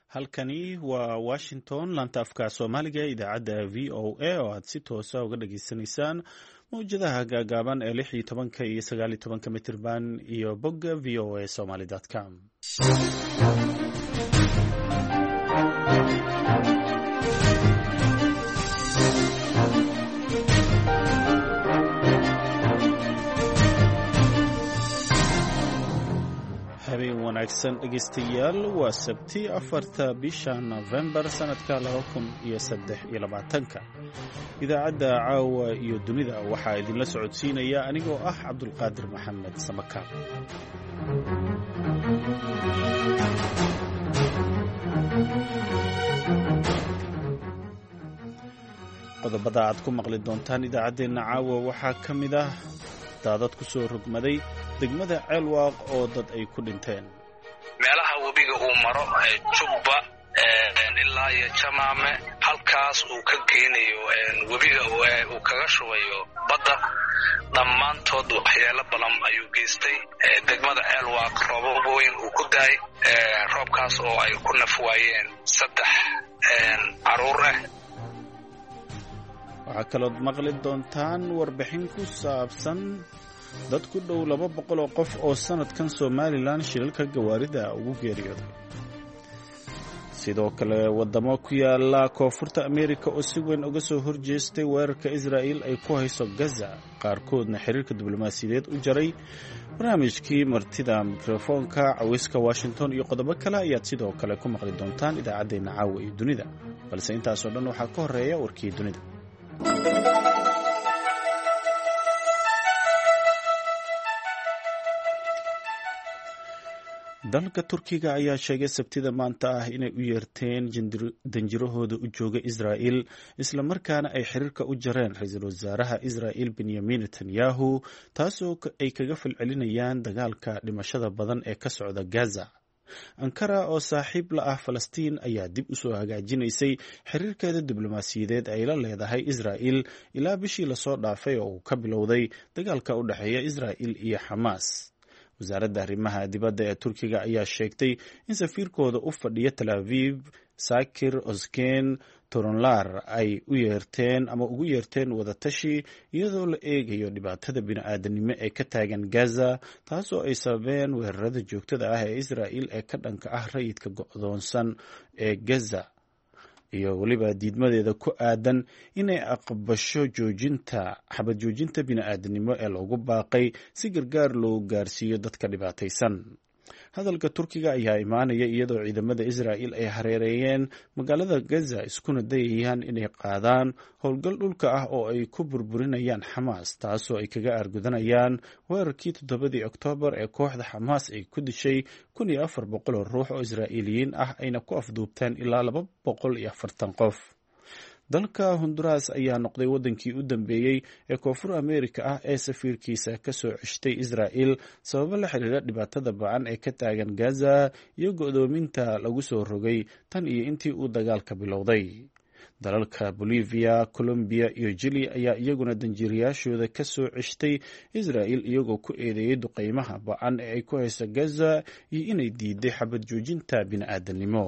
halkani waa Washington laanta afka Soomaaliga idaacadda VOA oo aad si toosa uga dhageysanaysaan mawjadaha gaagaaban ee 16 iyo 19 mitirban iyo bogga voasomali.com. habeen wanaagsan dhegeystayaal waa sabti 4 bisha November sanadka 2023 idaacadda caawa iyo dunida waxaa idinla socodsiinaya anigoo ah Cabdulqaadir Maxamed Samaka. qodobada aad ku maqli doontaan idaacadeena caawa waxaa ka mid ah daadad ku soo rogmaday degmada Ceelwaaq oo dad ay ku dhinteen. meelaha webiga uu maro Jubba ilaa iyo Jamaame halkaas uu ka geenayo webiga uu kaga shubayo badda dhammaantood waxyeelo badan ayuu geystay. degmada Ceelwaaq roobab weyn uu ku daay roobkaas oo ay ku nafwaayeen 3 caruur ah. waxaa kaloo maqli doontaan warbixin ku saabsan dad ku dhow 200 oo qof oo sanadkan Somaliland shilalka gawaarida ugu geeriyooday. sidoo kale wadamo ku yaala koonfurta Amerika oo si weyn uga soo horjeestay weerarka Israel ay ku hayso Gaza, qaarkoodna xiriirka diblomaasiyadeed u jaray. barnaamijkii martida mikrofoonka cawiska Washington iyo qodobo kale ayaad sidoo kale ku maqli doontaan idaacadeena caawa iyo dunida, balse intaasoo dhan waxaa ka horeeya warkii dunida. dalka Turkiga ayaa sheegay sabtida maanta ah inay u yeerteen danjirahooda u jooga Israel isla markaana ay xiriirka u jareen ra'iisul wasaaraha Israel Benjamin Netanyahu, taasoo ay kaga falcelinayaan dagaalka dhimashada badan ee ka socda Gaza. Ankara oo saaxiib la ah Falastiin ayaa dib u soo hagaajinaysay xiriirkeeda diblomaasiyadeed ay la leedahay Israel ilaa bishii la soo dhaafay oo uu ka bilowday dagaalka u dhaxeeya Israel iyo Xamaas. wasaaradda arrimaha dibadda ee Turkiga ayaa sheegtay in safiirkooda u fadhiya Tel Aviv Sakir Özken Torunlar ay ugu yeerteen wadatashi iyadoo la eegayo dhibaatada bini'aadanimo ee ka taagan Gaza, taasoo ay sababeen weerarada joogtada ah ee Israel ee ka dhanka ah rayidka go'doonsan ee Gaza iyo weliba diidmadeeda ku aadan inay aqbasho xabad joojinta bini'aadanimo ee loogu baaqay si gargaar loo gaarsiiyo dadka dhibaataysan. hadalka Turkiga ayaa imaanaya iyadoo ciidamada Israel ay hareereeyeen magaalada Gaza iskuna dayayaan inay qaadaan howlgal dhulka ah oo ay ku burburinayaan Xamaas, taasoo ay kaga argudanayaan weerarkii 7 Oktoobar ee kooxda Xamaas ay ku dishay 1400 ruux oo Israa'iiliyiin ah ayna ku afduubteen ilaa 240 qof. dalka Honduras ayaa noqday wadankii u dambeeyay ee koonfur Amerika ah ee safiirkiisa ka soo ceshtay Israel sababo la xiriira dhibaatada ba'an ee ka taagan Gaza iyo go'doominta lagu soo rogay tan iyo intii uu dagaalka bilowday. dalalka Bolivia, Colombia iyo Chile ayaa iyaguna danjiirayaashooda ka soo ceshtay Israel iyagoo ku eedeeyay duqeymaha ba'an ee ay ku hayso Gaza iyo inay diiday xabad joojinta bini'aadanimo.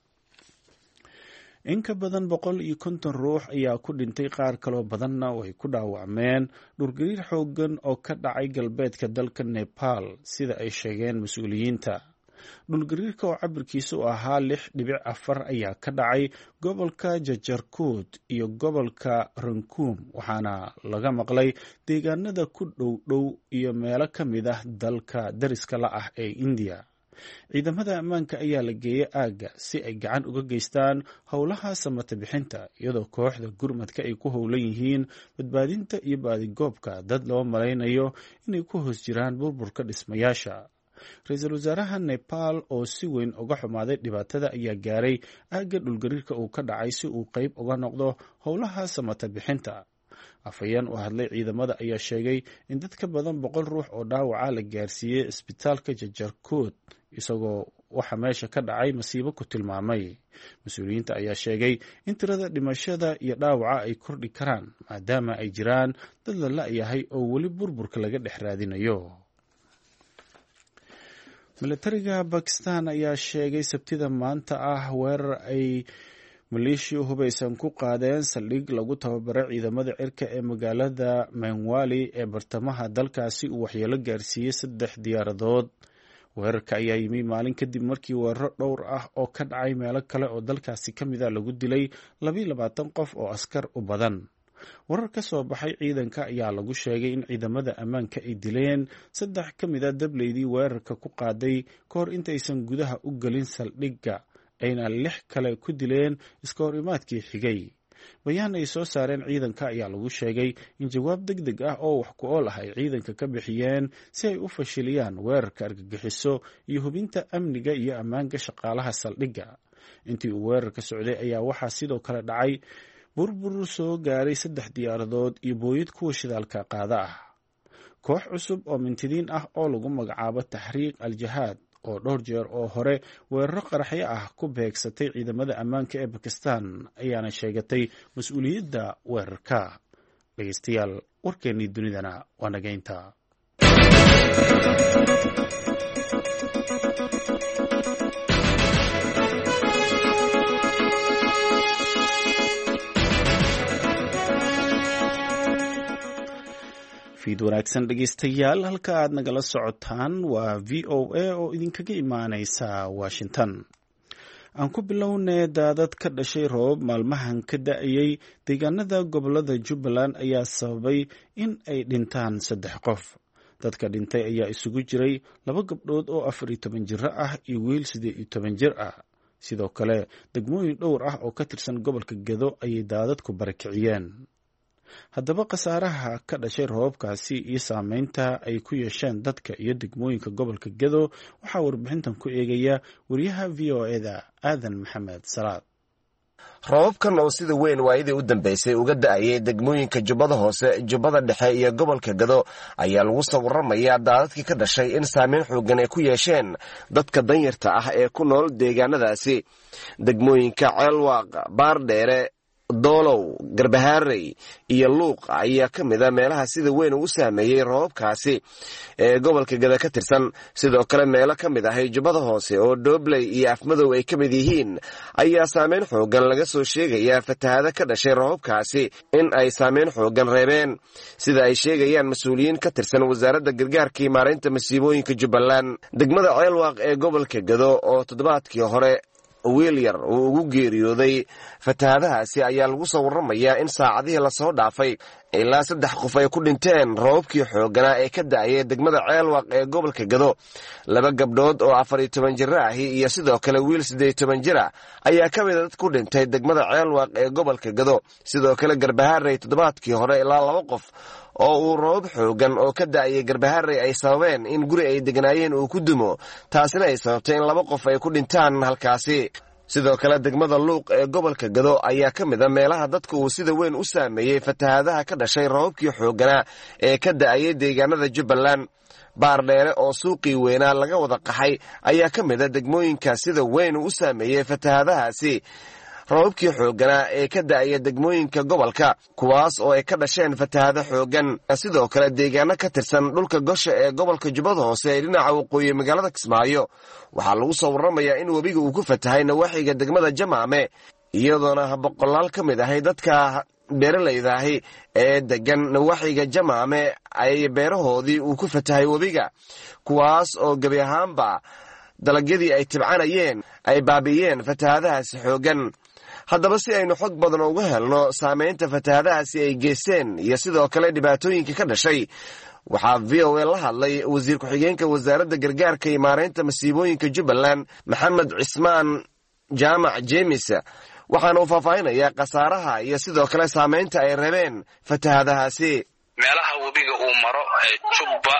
in ka badan 150 ruux ayaa ku dhintay, qaar kaloo badanna way ku dhaawacmeen dhulgariir xooggan oo ka dhacay galbeedka dalka Nepal sida ay sheegeen mas-uuliyiinta. dhulgariirka oo cabirkiisu ahaa 6.4 ayaa ka dhacay gobolka Jajarkut iyo gobolka Rankum, waxaana laga maqlay deegaanada ku dhow iyo meelo ka mid ah dalka dariska la ah ee India. ciidamada ammaanka ayaa la geeyay aagga si ay gacan uga geystaan howlaha samata bixinta, iyadoo kooxda gurmadka ay ku howlan yihiin badbaadinta iyo baadigoobka dad loo malaynayo inay ku hoos jiraan burburka dhismayaasha. ra'iisul wasaaraha Nepal oo si weyn uga xumaaday dhibaatada ayaa gaaray aagga dhulgariirka uu ka dhacay si uu qayb uga noqdo howlaha samata bixinta. afhayeen u hadlay ciidamada ayaa sheegay in dad ka badan 100 ruux oo dhaawaca la gaarsiiyey isbitaalka Jajarkut, isagoo waxa meesha ka dhacay masiibo ku tilmaamay. mas-uuliyiinta ayaa sheegay in tirada dhimashada iyo dhaawaca ay kordhi karaan maadaama ay jiraan dad la la'yahay oo weli burburka laga dhex raadinayo. milatariga Bakistan ayaa sheegay sabtida maanta weerar ay maleeshiya hubaysan ku qaadeen saldhig lagu tababaray ciidamada cirka ee magaalada Manwali ee bartamaha dalkaasi uu waxyeelo gaarsiiyey 3 diyaaradood. weerarka ayaa yimi maalin kadib markii weeraro dhowr ah oo ka dhacay meelo kale oo dalkaasi ka mid ah lagu dilay 22 qof oo askar u badan. warar ka soo baxay ciidanka ayaa lagu sheegay in ciidamada ammaanka ay dileen 3 ka mid ah dableydii weerarka ku qaaday kahor intaysan gudaha u galin saldhigga, ayna 6 kale ku dileen iska horimaadkii xigay. bayaan ay soo saareen ciidanka ayaa lagu sheegay in jawaab degdeg ah oo wax ku ool ah ay ciidanka ka bixiyeen si ay u fashiliyaan weerarka argagixiso iyo hubinta amniga iyo ammaanka shaqaalaha saldhigga. intii uu weerarka socday ayaa waxaa sidoo kale dhacay burbur soo gaaray 3 diyaaradood iyo booyad kuwa shidaalka qaada ah. koox cusub oo mintidiin ah oo lagu magacaabo Tahriiq al-Jihaad oo dhowr jeer oo hore weeraro qaraxyo ah ku beegsatay ciidamada ammaanka ee Bakistan ayaana sheegatay mas'uuliyadda weerarka. dhageystayaal, warkeennii dunidana waa nageynta. fiid wanaagsan dhegeystayaal, halka aad nagala socotaan waa VOA oo idinkaga imaaneysa Washington. aan ku bilownay daadad ka dhashay roob maalmahan ka da'ayay deegaanada gobolada Jubbaland ayaa sababay in ay dhintaan 3 qof. dadka dhintay ayaa isugu jiray 2 gabdhood oo 14 jir ah iyo wiil 18 jir ah. sidoo kale degmooyin dhowr ah oo ka tirsan gobolka Gedo ayay daadadku barakiciyeen. haddaba khasaaraha ka dhashay roobabkaasi iyo saameynta ay ku yeesheen dadka iyo degmooyinka gobolka Gedo waxaa warbixintan ku eegaya wariyaha VOA-da Aadan Maxamed Salaad. roobabkan oo sida weyn waayadii u dambeysay uga da'ayay degmooyinka Jubbada Hoose, Jubbada Dhexe iyo gobolka Gedo ayaa lagu soo warramayaa daadadkii ka dhashay in saameyn xooggan ay ku yeesheen dadka danyarta ah ee ku nool deegaanadaasi. degmooyinka Ceelwaaq, Baardheere, Doolow, Garbaharey iyo Luuq ayaa ka mid ah meelaha sida weyn ugu saameeyay roobabkaasi ee gobolka Gedo ka tirsan. sidoo kale meelo ka mid ah Jubbada Hoose oo Doobley iyo Afmadow ay ka mid yihiin ayaa saameyn xooggan laga soo sheegayaa fatahaada ka dhashay roobabkaasi in ay saameyn xooggan reebeen, sida ay sheegayaan mas-uuliyiin ka tirsan wasaaradda gargaarka iyo maareynta masiibooyinka Jubbaland. degmada Ceelwaaq ee gobolka Gedo oo toddobaadkii hore wiil yar uu ugu geeriyooday fatahaadahaasi ayaa lagu soo warramayaa in saacadihii lasoo dhaafay ilaa 3 qof ay ku dhinteen roobabkii xoogganaa ee ka da'ayay degmada Ceelwaaq ee gobolka Gedo. 2 gabdhood oo 14 jir ah iyo sidoo kale wiil 18 jir ah ayaa ka mid ah dad ku dhintay degmada Ceelwaaq ee gobolka Gedo. sidoo kale Garbaharey toddobaadkii hore ilaa 2 qof oo uu roob xooggan oo ka da'ayay Garbaharey ay sababeen in guri ay degnaayeen uu ku dumo, taasina ay sababtay in 2 qof ay ku dhintaan halkaasi. sidoo kale degmada Luuq ee gobolka Gedo ayaa ka mid ah meelaha dadka uu sida weyn u saameeyay fatahaadaha ka dhashay roobabkii xoogganaa ee ka da'ayay deegaanada Jubbaland. Baardheere oo suuqii weynaa laga wada qaxay ayaa ka mid ah degmooyinka sida weyn u saameeyay fatahaadahaasi roobabkii xoogganaa ee ka da'aya degmooyinka gobolka, kuwaas oo ay ka dhasheen fatahaado xooggan. sidoo kale deegaano ka tirsan dhulka Gosha ee gobolka Jubbada Hoose ee dhinaca waqooyi magaalada Kismaayo waxaa lagu soo warramayaa in webiga uu ku fatahay nawaaxiga degmada Jamaame, iyadoona boqolaal ka mid ahay dadka beeralayda ahi ee degan nawaaxiga Jamaame ay beerahoodii uu ku fatahay webiga, kuwaas oo gebi ahaanba dalagyadii ay tibcanayeen ay baabi'iyeen fatahaadahaasi xooggan. haddaba si aynu xog badan uga helno saameynta fatahaadahaasi ay geysteen iyo sidoo kale dhibaatooyinka ka dhashay, waxaa VOA la hadlay wasiir ku-xigeenka wasaaradda gargaarka iyo maareynta masiibooyinka Jubbaland Maxamed Cismaan Jaamac Jeemis, waxaana uu faahfaahinayaa khasaaraha iyo sidoo kale saameynta ay reebeen fatahaadahaasi. meelaha webiga uu maro Jubba,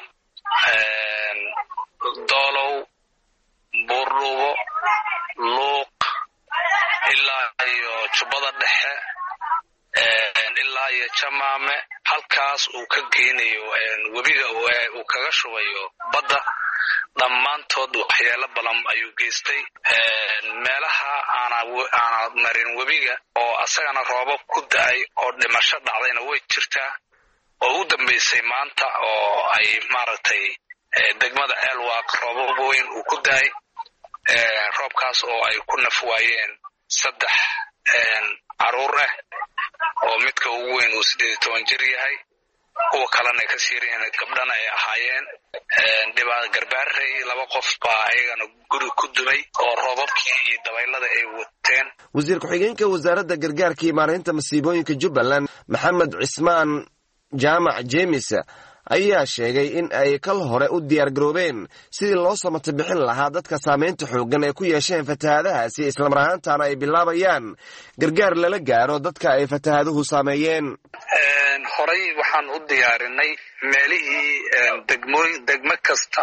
Doolow, Buurruubo, Luuq ilaa iyo Jubbada Dhexe ilaa iyo Jamaame, halkaas uu ka geynayo webiga uu kaga shubayo badda, dhammaantood waxyeelo badan ayuu geystay. meelaha aana marin webiga oo asagana roobab ku da'ay oo dhimasho dhacdayna way jirtaa, oo u dambeysay maanta oo ay maaragtay degmada Elwaq roobab weyn uu ku daay roobkaas oo ay ku nafwaayeen 3 caruur ah oo midka ugu weyn uu 18 jir yahay kuwa kalena ka siireen gabdhana ay ahaayeen dhibaato garbaarey 2 qof baa ayagana guri ku dumay oo roobabkii iyo dabaylada ay wateen. wasiir ku-xigeenka wasaaradda gargaarka iyo maareynta masiibooyinka Jubbaland Maxamed Cismaan Jaamac Jeemis ayaa sheegay in ay kal hore u diyaar garoobeen sidii loo samata bixin lahaa dadka saameynta xooggan ee ku yeesheen fatahaadahaasi isla mar ahaantaana ay bilaabayaan gargaar lala gaaro dadka ay fatahaaduhu saameeyeen. Horay waxaan u diyaarinay meelihii degmo kasta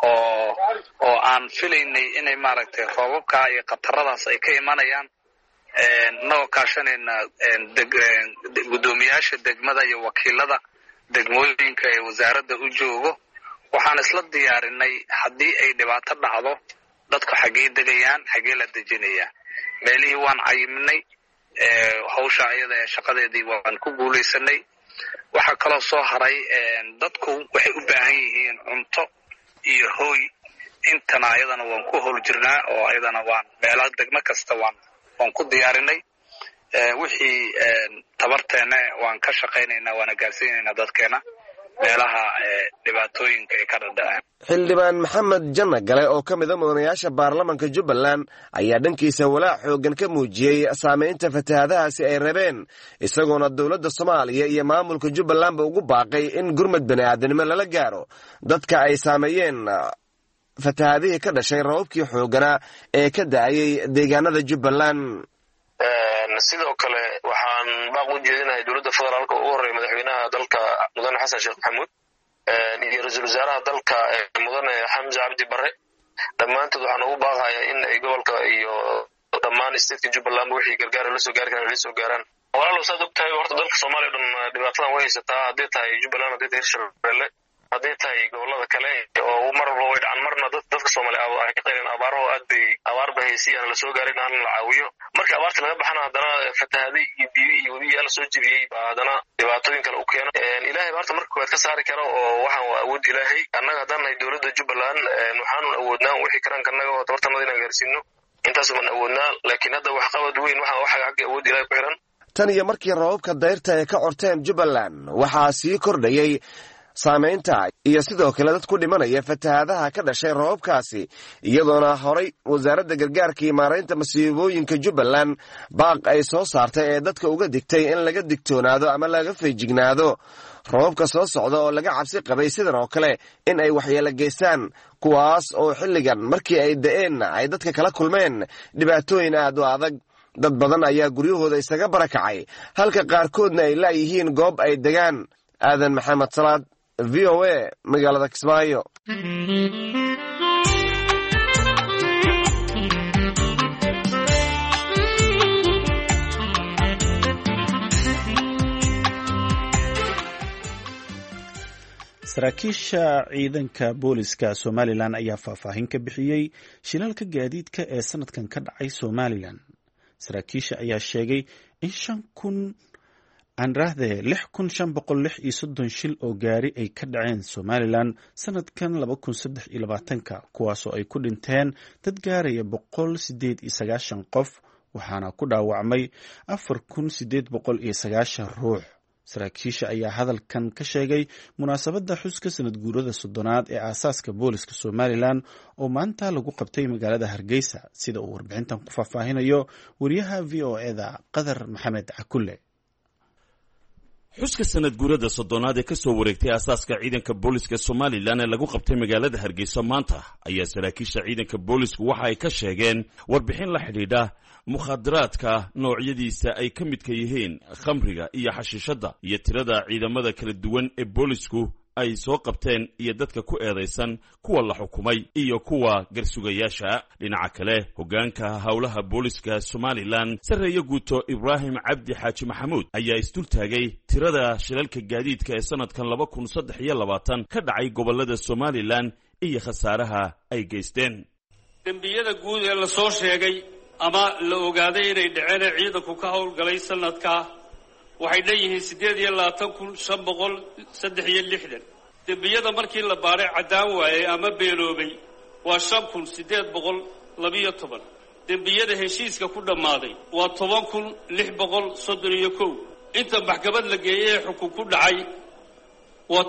oo aan filaynay inay maaragtay roobabka iyo qataradaas ay ka imanayaan noo kaashanayna gudoomiyaasha degmada iyo wakiilada degmooyinka ee wasaaradda u joogo. waxaan isla diyaarinay haddii ay dhibaato dhacdo dadku xagee degayaan xagee la dejinayaa meelihii waan cayimnay hawsha ayada ee shaqadeedii waan ku guulaysanay. waxa kaloo soo haray dadku waxay u baahan yihiin cunto iyo hooy intana ayadana waan ku howl jirnaa oo ayadana waan meelaha degmo kasta waan ku diyaarinay wixii tabarteena waan ka shaqaynaynaa waana gaarsiinaynaa dadkeena meelaha dhibaatooyinka ay ka dhacaan. xildhibaan Maxamed Janna Gale oo ka mid ah mudanayaasha baarlamaanka Jubbaland ayaa dhankiisa walaac xooggan ka muujiyay saameynta fatahaadahaasi ay rabeen isagoona dowladda Soomaaliya iyo maamulka Jubbaland ba ugu baaqay in gurmad bani'aadanimo lala gaaro dadka ay saameeyeen fatahaadihii ka dhashay roobkii xoogganaa ee ka da'ayay deegaanada Jubbaland. sidoo kale waxaan baaq u jeedinahay dowladda federaalka ugu horeeya madaxweynaha dalka mudane xasan sheekh maxamuud iyo ra'iisul wasaaraha dalka mudane xamza cabdi barre dhammaantood waxaan ugu baaqayaa in ay gobolka iyo dhammaan isteedka Jubbaland wixii gargaar la soo gaari karaan la soo gaaraan. walaalow saad og tahay horta dalka Soomaaliya dhan dhibaatadan way haysataa hadday tahay Jubbaland hadday tahay Hirshabelle hadday tahay gobolada kale oo marba way dhacan marna dadka Soomaaliya ay ka qeyreen abaaraha aad bay abaar bahaysiyan la soo gaarin aan la caawiyo marka abaarta laga baxana haddana fatahaadii iyo biyo iyo wadiyaal soo jibiyay baa haddana dhibaatooyin kale u keena. ilaahay baarta marka koowaad ka saari karo oo waxaan waa awood ilaahay annaga haddaan nahay dowladda Jubbaland waxaanu awoodnaa wixii karaankannaga oo tabartanada inaan gaarsiino intaas baan awoodnaa laakiin hadda wax qabad weyn waxa xagga awood ilaahay ku xiran. tan iyo markii roobabka dayrta ay ka corteen Jubbaland waxaa sii kordhayay saameynta iyo sidoo kale dad ku dhimanaya fatahaadaha ka dhashay roobabkaasi iyadoona horay wasaaradda gargaarka iyo maareynta masiibooyinka Jubbaland baaq ay soo saartay ee dadka uga digtay in laga digtoonaado ama laga feejignaado roobabka soo socda oo laga cabsi qabay sidan oo kale in ay waxyeelo geystaan kuwaas oo xilligan markii ay da'een ay dadka kala kulmeen dhibaatooyin aad u adag. dad badan ayaa guryahooda isaga barakacay halka qaarkoodna ay laayihiin goob ay degaan. aadan maxamed salaad VOA magaalada Kismaayo. saraakiisha ciidanka booliska Somaliland ayaa faahfaahin ka bixiyay shilalka gaadiidka ee sanadkan ka dhacay Somaliland. saraakiisha ayaa sheegay in 6,536 shil oo gaari ay ka dhaceen Somaliland sanadkan 2023 kuwaasoo ay ku dhinteen dad gaaraya 198 qof waxaana ku dhaawacmay 4,890 ruux. saraakiisha ayaa hadalkan ka sheegay munaasabadda xuska sanad guurada 30aad ee aasaaska booliska Somaliland oo maanta lagu qabtay magaalada Hargeysa sida uu warbixintan ku faahfaahinayo wariyaha VOA-da Qadar Maxamed Cakulle. xuska sanad guurada 30aad ee ka soo wareegtay aasaaska ciidanka booliska Somaliland ee lagu qabtay magaalada Hargeysa maanta ayaa saraakiisha ciidanka boolisku waxa ay ka sheegeen warbixin la xidhiidha mukhadaraadka noocyadiisa ay ka midka yihiin khamriga iyo xashiishada iyo tirada ciidamada kala duwan ee boolisku ay soo qabteen iyo dadka ku eedeysan kuwa la xukumay iyo kuwa garsugayaasha. dhinaca kale hogaanka howlaha booliska Somaliland sareeyo guuto Ibrahim Cabdi Xaaji Maxamuud ayaa isdul taagay tirada shilalka gaadiidka ee sanadkan 2023 ka dhacay gobolada Somaliland iyo khasaaraha ay geysteen. dambiyada guud ee la soo sheegay ama la ogaaday inay dhaceen ciidanku ka howlgalay sanadka waxay leeyihiin 8,563 dembiyada markii la baaray caddaan waayey ama beeloobay waa 5,812 dembiyada heshiiska ku dhammaaday waa 10,631 inta maxkamad la geeyey ee xukun ku dhacay waa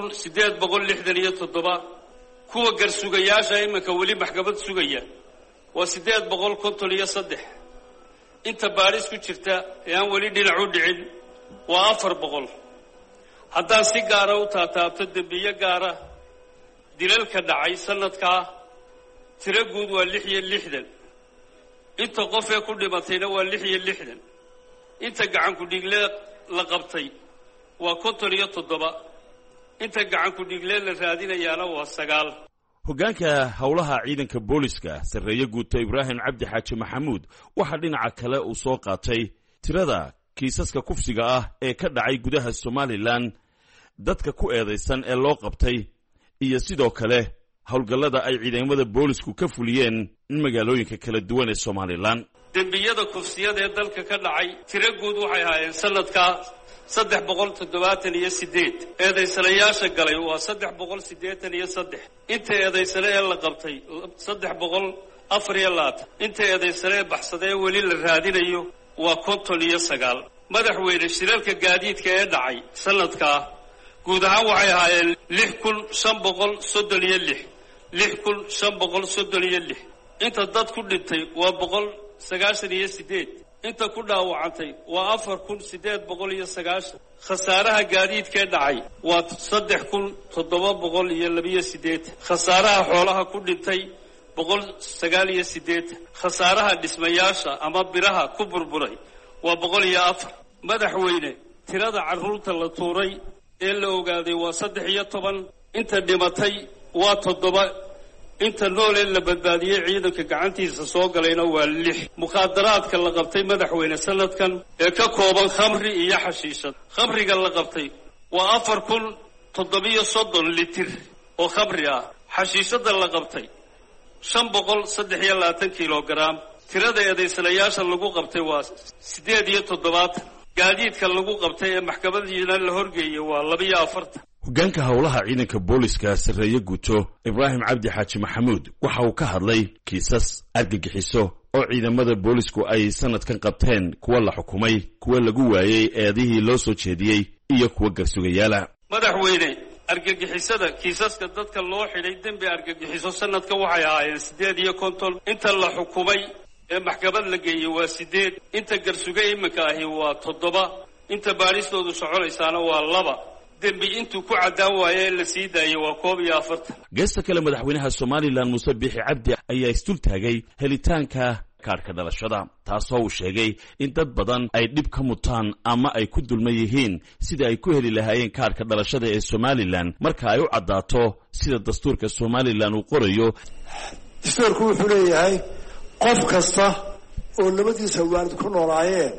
10,867 kuwa garsugayaasha iminka weli maxkamad sugaya waa 853 inta baaris ku jirta ee aan weli dhinac u dhicin waa 400 haddaan si gaara u taataabto dembiye gaara dilalka dhacay sanadkaa tiro guud waa 66 inta qof ee ku dhimatayna waa 66 inta gacan ku dhigle la qabtay waa 57 inta gacan ku dhigle la raadinayaana waa 9 hoggaanka howlaha ciidanka booliska sarreeye guuto Ibraahim Cabdi Xaaji Maxamuud waxa dhinaca kale uu soo qaatay tirada kiisaska kufsiga ah ee ka dhacay gudaha Somaliland dadka ku eedeysan ee loo qabtay iyo sidoo kale howlgallada ay ciidamada boolisku ka fuliyeen magaalooyinka kala duwan ee Somaliland dembiyada kufsiyada ee dalka ka dhacay tiro guud waxay ahaayeen sanadka 378 eedeysanayaasha galay waa 383 inta eedeysane ee la qabtay 324 inta eedeysane ee baxsaday weli la raadinayo waa 59 madaxweyne shirarka gaadiidka ee dhacay sanadka guud ahaan waxay ahaayeen 6,536 inta dad ku dhintay waa 198 inta ku dhaawacantay waa 4,890 khasaaraha gaadiidka dhacay waa 3,782 khasaaraha xoolaha ku dhintay 189 khasaaraha dhismayaasha ama biraha ku burburay waa 104 madaxweyne tirada carruurta la tuuray ee la ogaaday waa 13 inta dhimatay waa 7 inta nool ee la badbaadiyey ciidanka gacantiisa soo galayna waa 6 mukhadaraadka la qabtay madaxweyne sanadkan ee ka kooban khamri iyo xashiishad khamriga la qabtay waa 4,730 litir oo khamri ah xashiishada la qabtay 523 kilogram tirada eedeysanayaasha lagu qabtay waa 78 gaadiidka lagu qabtay ee maxkamadiina la horgeeyay waa 42 hoggaanka howlaha ciidanka booliska sarreeye guuto Ibraahim Cabdi Xaaji Maxamuud waxa uu ka hadlay kiisas argagixiso oo ciidamada boolisku ay sanadkan qabteen kuwa la xukumay kuwa lagu waayay eedihii loo soo jeediyey iyo kuwa garsugayaala madaxweyne argagixisada kiisaska dadka loo xidhay dembi argagixiso sanadka waxay ahaayeen 58 inta la xukumay ee maxkamad la geeyay waa 8 inta garsuga iminka ahi waa 7 inta baaristoodu soconaysaana waa 2 dembi intuu ku caddaan waayey la sii daayay waa 41 geesta kale madaxweynaha Somaliland Muuse Biixi Cabdi ayaa istul taagay helitaanka kaarka dhalashada taasoo uu sheegay in dad badan ay dhib ka mutaan ama ay ku dulman yihiin sida ay ku heli lahaayeen kaarka dhalashada ee Somaliland marka ay u caddaato sida dastuurka Somaliland uu qorayo dastuurku wuxuu leeyahay qof kasta oo labadiisa waalid ku noolaayeen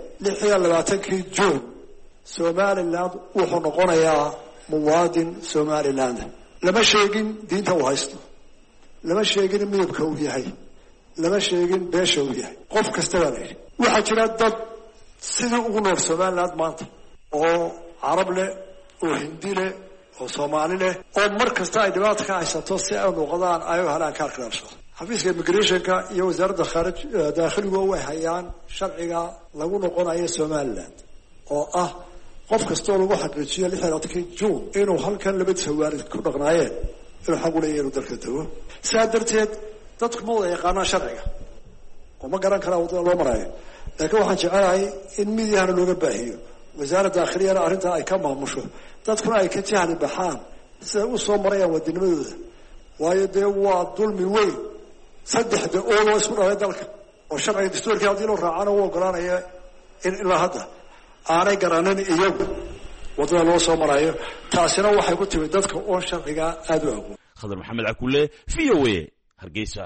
26 Juun Somaliland wuxuu noqonayaa muwaadin Somaliland lama sheegin diinta uu haysto lama sheegin midabka uu yahay lama sheegin beesha uu yahay qof kasta waa leeyahay waxa jira dad sidii ugu nool Somaliland maanta oo Arab leh oo Hindi leh oo Soomaali leh oo mar kasta ay dhibaato ka haysato si ay noqdaan ay helaan kaarka dhalashada xafiiska immigrationka iyo wasaaradda dakhliga way hayaan sharciga lagu noqonayo Somaliland oo ah qof kasta oo lagu xaqiijiyo 26 Juun inuu halkan labadiisa waalid ku dhaqnaayeen inuu xaq u leeyahay inuu dalka tago saadarteed dadku ma wada yaqaanaan sharciga oo ma garan karaan wadada loo marayo laakiin waxaan jecelahay in midiyahana looga baahiyo wasaaradda dakhliga arrinta ay ka maamusho dadkuna ay ka jahli baxaan sida u soo marayaan wadanimadooda waayo dee waa dulmi weyn saddexda oo isku dhalay dalka oo sharciga dastuurka hadii loo raacana uu ogolaanaya in ilaa hadda aanay garanin iyagu wadada loo soo marayo taasina waxay ku timid dadka oo sharciga aad u aqoon Khadar Maxamed Cakulle VOA Hargeysa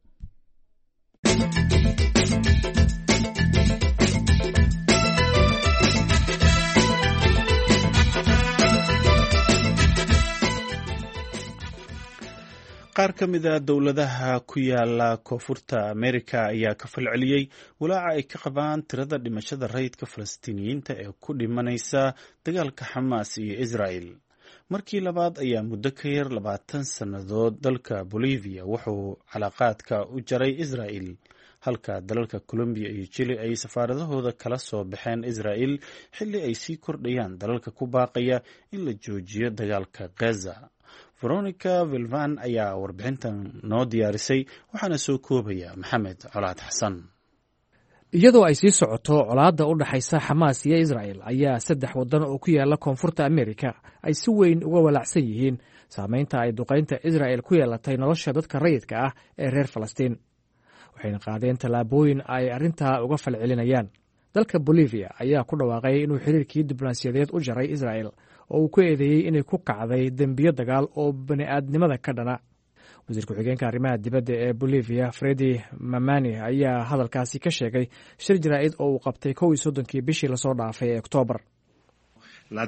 qaar ka mid a dowladaha ku yaala koonfurta Amerika ayaa ka falceliyey walaaca ay ka qabaan tirada dhimashada rayidka Falastiiniyiinta ee ku dhimanaysa dagaalka Xamaas iyo Israel markii labaad ayaa muddo ka yar 20 sannadood dalka Bolivia wuxuu calaaqaadka u jaray Israel, halka dalalka Colombia iyo Chile ay safaaradahooda kala soo baxeen Israel xilli ay sii kordhayaan dalalka ku baaqaya in la joojiyo dagaalka Gaza. Veronica Vilvan ayaa warbixintan noo diyaarisay, waxaana soo koobaya Maxamed Colaad Xasan. iyadoo ay sii socoto colaadda u dhaxaysa Xamaas iyo Israel ayaa 3 waddan oo ku yaala koonfurta Amerika ay si weyn uga walacsan yihiin saameynta ay duqaynta Israel ku yeelatay nolosha dadka rayidka ah ee reer Falastiin, waxayna qaadeen tallaabooyin ay arrintaa uga falcelinayaan. dalka Bolivia ayaa ku dhawaaqay inuu xiriirkii diblomaasiyadeed u jaray Israel oo uu ku eedeeyey inay ku kacday dembiyo dagaal oo bani'aadnimada ka dhana. wasiir ku-xigeenka arrimaha dibadda ee Bolivia Freddy Mamani ayaa hadalkaasi ka sheegay shir jaraa'id oo uu qabtay 31 bishii lasoo dhaafay ee Oktoobar. The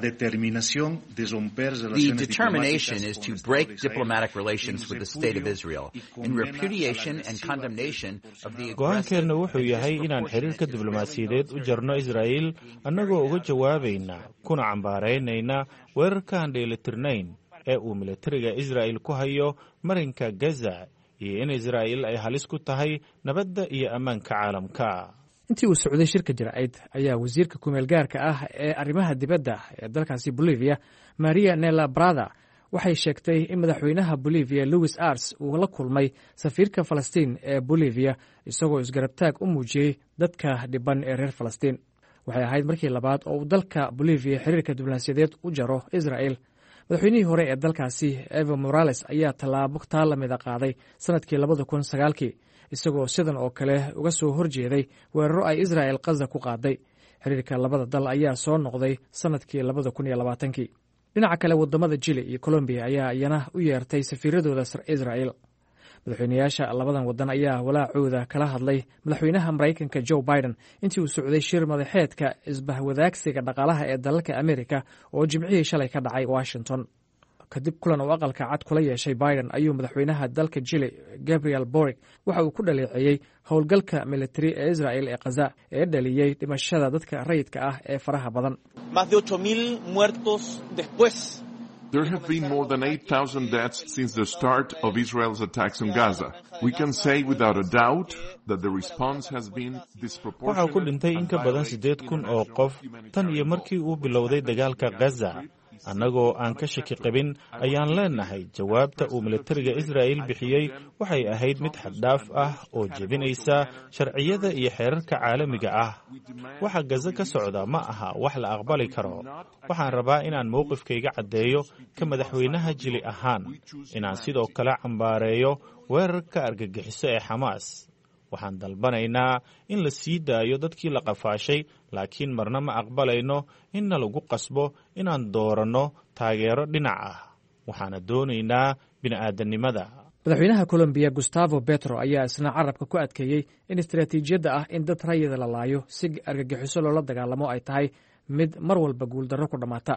determination is to break diplomatic relations with the State of Israel in repudiation and condemnation of the go'aankeenna wuxuu yahay inaan xiriirka diblomaasiyadeed u jarno Israel annagoo uga jawaabayna kuna cambaaraynayna weerarkaan dheelitirnayn ee uu militariga Israel ku hayo marinka Gaza iyo in Israel ay halis ku tahay nabadda iyo ammaanka caalamka. intii uu socday shirka jaraa'id ayaa wasiirka ku-meel gaarka ah ee arrimaha dibadda ee dalkaasi Bolivia Maria Nela Brada waxay sheegtay in madaxweynaha Bolivia Luis Arce uu la kulmay safiirka Falastiin ee Bolivia isagoo isgarabtaag u muujiyey dadka dhiban ee reer Falastiin. waxay ahayd markii labaad oo uu dalka Bolivia xiriirka diblomaasiyadeed u jaro Israel. madaxweynihii hore ee dalkaasi Evo Morales ayaa tallaabo taa la mid qaaday sanadkii 2009 isagoo sidan oo kale uga soo horjeeday weeraro ay Israel Gaza ku qaaday. xiriirka labada dal ayaa soo noqday sanadkii 2020. dhinaca kale wadamada Chile iyo Colombia ayaa iyana u yeertay safiiradooda Israel. madaxweynayaasha labadan wadan ayaa walaacooda kala hadlay madaxweynaha Mareykanka Joe Biden intii uu socday shir madaxeedka isbahwadaagsiga dhaqaalaha ee dalalka Amerika oo Jimcihii shalay ka dhacay Washington. kadib kulan uu aqalka cad kula yeeshay Biden ayuu madaxweynaha dalka Chile Gabriel Boric waxa uu ku dhaleeceeyey howlgalka military ee Israel ee Gaza ee dhaliyay dhimashada dadka rayidka ah ee faraha badan. Más de 8,000 muertos después. There have been more than 8,000 deaths since the start of Israel's attacks on Gaza. We can say without a doubt that the response has been disproportionate. Waxaa ku dhintay in ka badan 8,000 oo qof tan iyo markii uu bilowday dagaalka Gaza. annagoo aan ka shaki qabin ayaan leenahay jawaabta uu militariga Israel bixiyey waxay ahayd mid xad-dhaaf ah oo jebinaysa sharciyada iyo xeerarka caalamiga ah. waxa Gaza ka socda ma aha wax la aqbali karo. waxaan rabaa inaan mowqifkayga caddeeyo ka madaxweynaha Chile ahaan, inaan sidoo kale cambaareeyo weerarka argagixiso ee Xamaas. waxaan dalbanaynaa in la sii daayo dadkii la qafaashay, laakiin marna ma aqbalayno inna lagu qasbo inaan dooranno taageero dhinac ah. waxaana doonaynaa bini'aadanimada. madaxweynaha Colombia Gustavo Petro ayaa isna carabka ku adkeeyey in istiraatiijiyadda ah in dad rayida la laayo si argagixiso loola dagaalamo ay tahay mid mar walba guuldarro ku dhammaata.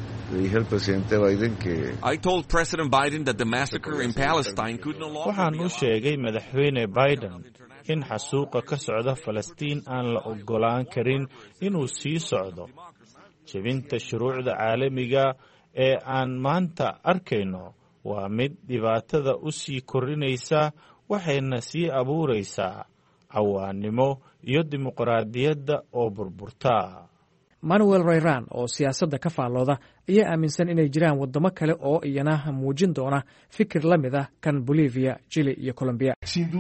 waxaan u sheegay madaxweyne Biden in xasuuqa ka socda Falastiin aan la ogolaan karin inuu sii socdo. jebinta shuruucda caalamiga ee aan maanta arkayno waa mid dhibaatada u sii kordhinaysa, waxayna sii abuuraysaa cawaannimo iyo dimuqraadiyadda oo burburta. Manuel Reyran oo siyaasadda ka faallooda ayaa aaminsan inay jiraan wadamo kale oo iyana muujin doona fikir la mid ah kan Bolivia, Chile iyo Colombia.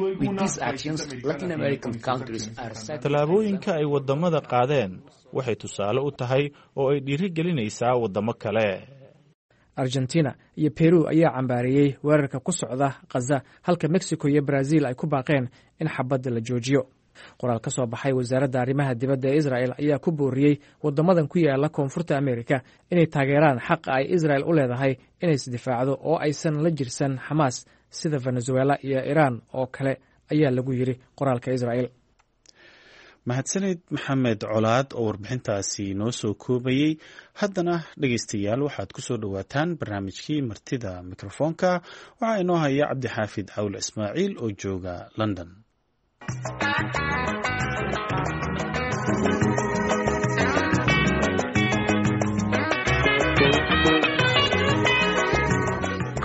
tallaabooyinka ay wadamada qaadeen waxay tusaale u tahay oo ay dhiirigelinaysaa wadamo kale. Argentina iyo Peru ayaa cambaareeyey weerarka ku socda Gaza, halka Mexico iyo Brazil ay ku baaqeen in xabadda la joojiyo. qoraal ka soo baxay wasaaradda arrimaha dibadda ee Israel ayaa ku booriyey wadamadan ku yaala koonfurta Amerika inay taageeraan xaqa ay Israel u leedahay inay isdifaacdo oo aysan la jirsan Xamaas sida Venezuela iyo Iran oo kale, ayaa lagu yiri qoraalka Israel. mahadsanid Maxamed Colaad oo warbixintaasi noo soo koobayey. haddana dhegaystayaal waxaad ku soo dhowaataan barnaamijkii martida mikrofoonka. waxaa inoo haya Cabdixaafid Cawl Ismaaciil oo jooga London.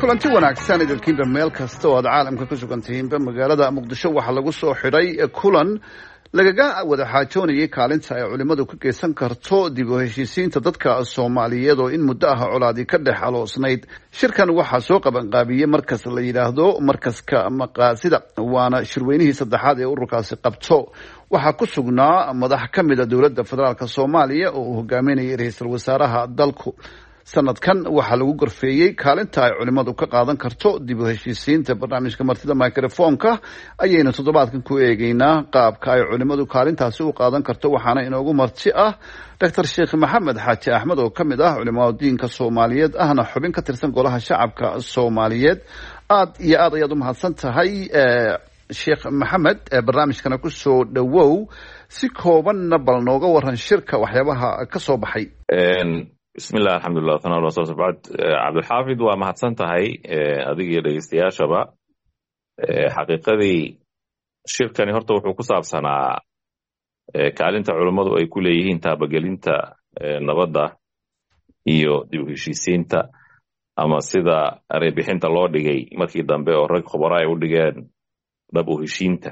kulanti wanaagsan idinkiinba meel kasta oo aad caalamka ku sugan tihiinba magaalada muqdisho waxaa lagu soo xidhay kulan lagaga wada xaajoonayay kaalinta ay culimmadu ka geysan karto dib u heshiisiinta dadka soomaaliyeed oo in muddo ah colaadii ka dhex aloosnayd. shirkan waxaa soo qabanqaabiyey markas la yidhaahdo markaska maqaasida, waana shirweynihii saddexaad ee ururkaasi qabto. waxaa ku sugnaa madax ka mid a dowladda federaalk soomaaliya oo uu hogaaminayay ra-iisul wasaaraha dalku. sanadkan waxaa lagu gorfeeyey kaalinta ay culimmadu ka qaadan karto dib u heshiisiinta. barnaamijka martida microfonka ayaynu toddobaadkan ku eegeynaa qaabka ay culimmadu kaalintaasi u qaadan karto, waxaana inoogu marti ah doctor sheekh maxamed xaaji axmed oo ka mid ah culimada diinka soomaaliyeed ahna xubin ka tirsan golaha shacabka soomaaliyeed. aad iyo aad ayaad u mahadsan tahay sheekh maxamed. barnaamijkana ku soo dhowow, si koobanna bal nooga waran shirka waxyaabaha ka soo baxay. bismillah, alxamdulilah, tana rasul bacd. cabdilxaafid, waa mahadsan tahay adiga iyo dhegeystayaashaba. xaqiiqadii shirkani horta wuxuu ku saabsanaa kaalinta culummadu ay ku leeyihiin taabagelinta nabadda iyo dib u heshiisiinta, ama sida areebixinta loo dhigay markii dambe oo rag khubara ay u dhigeen dhab u heshiinta.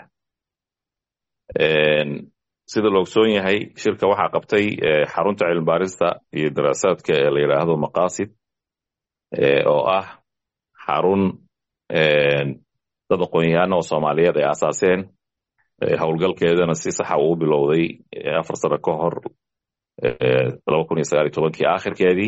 sida la ogsoon yahay, shirka waxaa qabtay xarunta cilmibaarista iyo daraasaadka ee la yidhaahdo maqaasid, oo ah xarun dad aqoon-yahaana oo soomaaliyeed ay aasaaseen. howlgalkeedana si saxa uu bilowday 4 sano ka hor 2019 aakhirkeedii,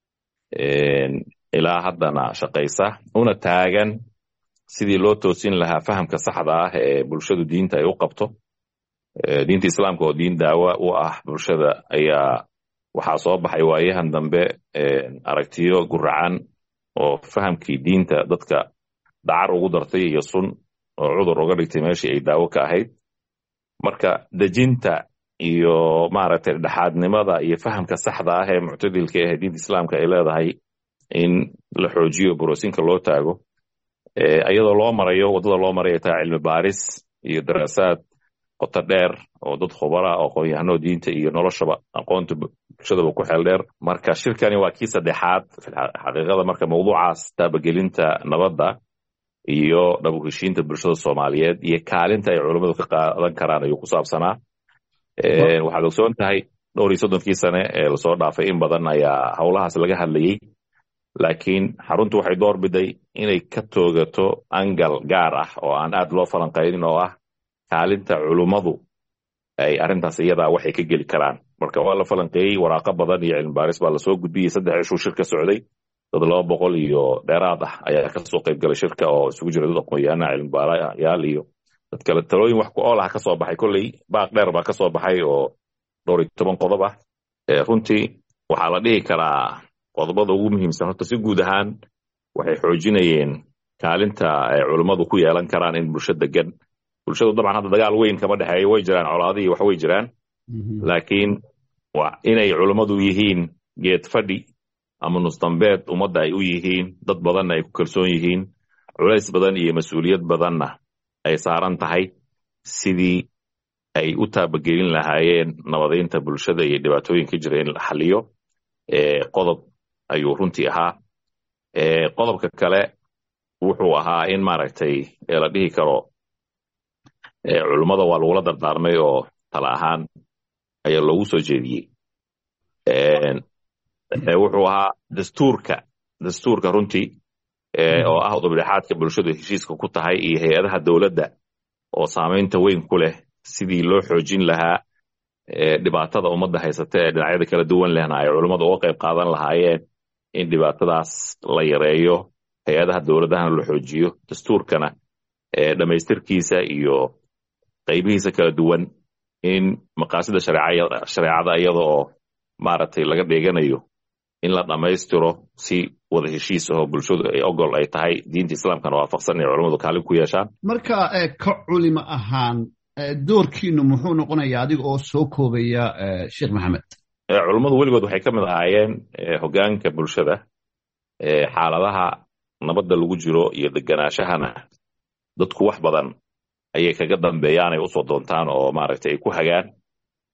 ilaa haddana shaqaysa, una taagan sidii loo toosin lahaa fahamka saxda ah ee bulshadu diinta ay u qabto. diinta islaamka oo diin daawa u ah bulshada ayaa waxaa soo baxay waayahan dambe aragtiyo guracan oo fahamkii diinta dadka dacar ugu dartay iyo sun oo cudur uga dhigtay meeshii ay daawo ka ahayd. marka dejinta iyo maaragtay dhexaadnimada iyo fahamka saxda ah ee muctadilka ah diinta islaamka ay leedahay in la xoojiyo boroosinka loo taago, iyadoo loo marayo waddada loo marayo taa cilmi baaris iyo daraasaad qoto dheer oo dad khubara oo aqoon-yahano diinta iyo noloshaba aqoonta bulshadaba ku xeel dheer. marka shirkani waa kii saddexaad xaqiiqada. marka mawduucaas taabagelinta nabadda iyo dhab u heshiinta bulshada soomaaliyeed iyo kaalinta ay culummadu ka qaadan karaan ayuu ku saabsanaa. waxaad ogsoon tahay 30 sane ee lasoo dhaafay in badan ayaa howlahaas laga hadlayey, laakiin xaruntu waxay door biday inay ka toogato angal gaar ah oo aan aad loo falanqaynin, oo ah kaalinta culummadu ay arrintaas iyadaa waxay ka geli karaan. marka waa la falanqeeyey, waraaqo badan iyo cilmi baaris baa lasoo gudbiyey. 3 cishuu shirka socday, dad 200 iyo dheeraad ah ayaa ka soo qayb galay shirka oo isugu jira dad aqoon-yahana, cilmi baarayaal iyo dad kale. talooyin wax ku ool ah ka soo baxay, kolley baaq dheer baa ka soo baxay oo 12 qodob ah. runtii waxaa la dhihi karaa qodobada ugu muhiimsan horta si guud ahaan waxay xoojinayeen kaalinta ay culummadu ku yeelan karaan in bulsho degan. bulshadu dabcan hadda dagaal weyn kama dhexeeyo, way jiraan colaadii wax way jiraan, laakiin waa inay culummadu yihiin geed fadhi ama nusdambeed ummadda ay u yihiin, dad badanna ay ku kalsoon yihiin, culays badan iyo mas-uuliyad badanna ay saaran tahay sidii ay u taabagelin lahaayeen nabadaynta bulshada iyo dhibaatooyinka jira in la xaliyo. qodob ayuu runtii ahaa. qodobka kale wuxuu ahaa in maaragtay la dhihi karo culummada waa lagula dardaarmay oo tala ahaan ayaa loogu soo jeediyey. wuxuu ahaa dastuurka runtii oo ah udubdhexaadka bulshadu heshiiska ku tahay iyo hay-adaha dowladda oo saamaynta weyn ku leh sidii loo xoojin lahaa dhibaatada ummadda haysata ee dhinacyada kala duwan lehna ay culummadu uga qayb qaadan lahaayeen in dhibaatadaas la yareeyo, hay-adaha dowladahana la xoojiyo, dastuurkana dhammaystirkiisa iyo qaybihiisa kala duwan in maqaasida shareecada iyada oo maaragtay laga dheeganayo in la dhammaystiro si wada heshiis ahoo bulshadu ay ogol ay tahay, diinta islaamkana waafaqsan inay culummadu kaalin ku yeeshaan. marka ka culimo ahaan doorkiinu muxuu noqonayaa adiga oo soo koobaya sheekh maxamed? culummadu weligood waxay ka mid ahaayeen hoggaanka bulshada. xaaladaha nabadda lagu jiro iyo deganaashahana dadku wax badan ayay kaga dambeeyaan ay usoo doontaan oo maaragtay ay ku hagaan.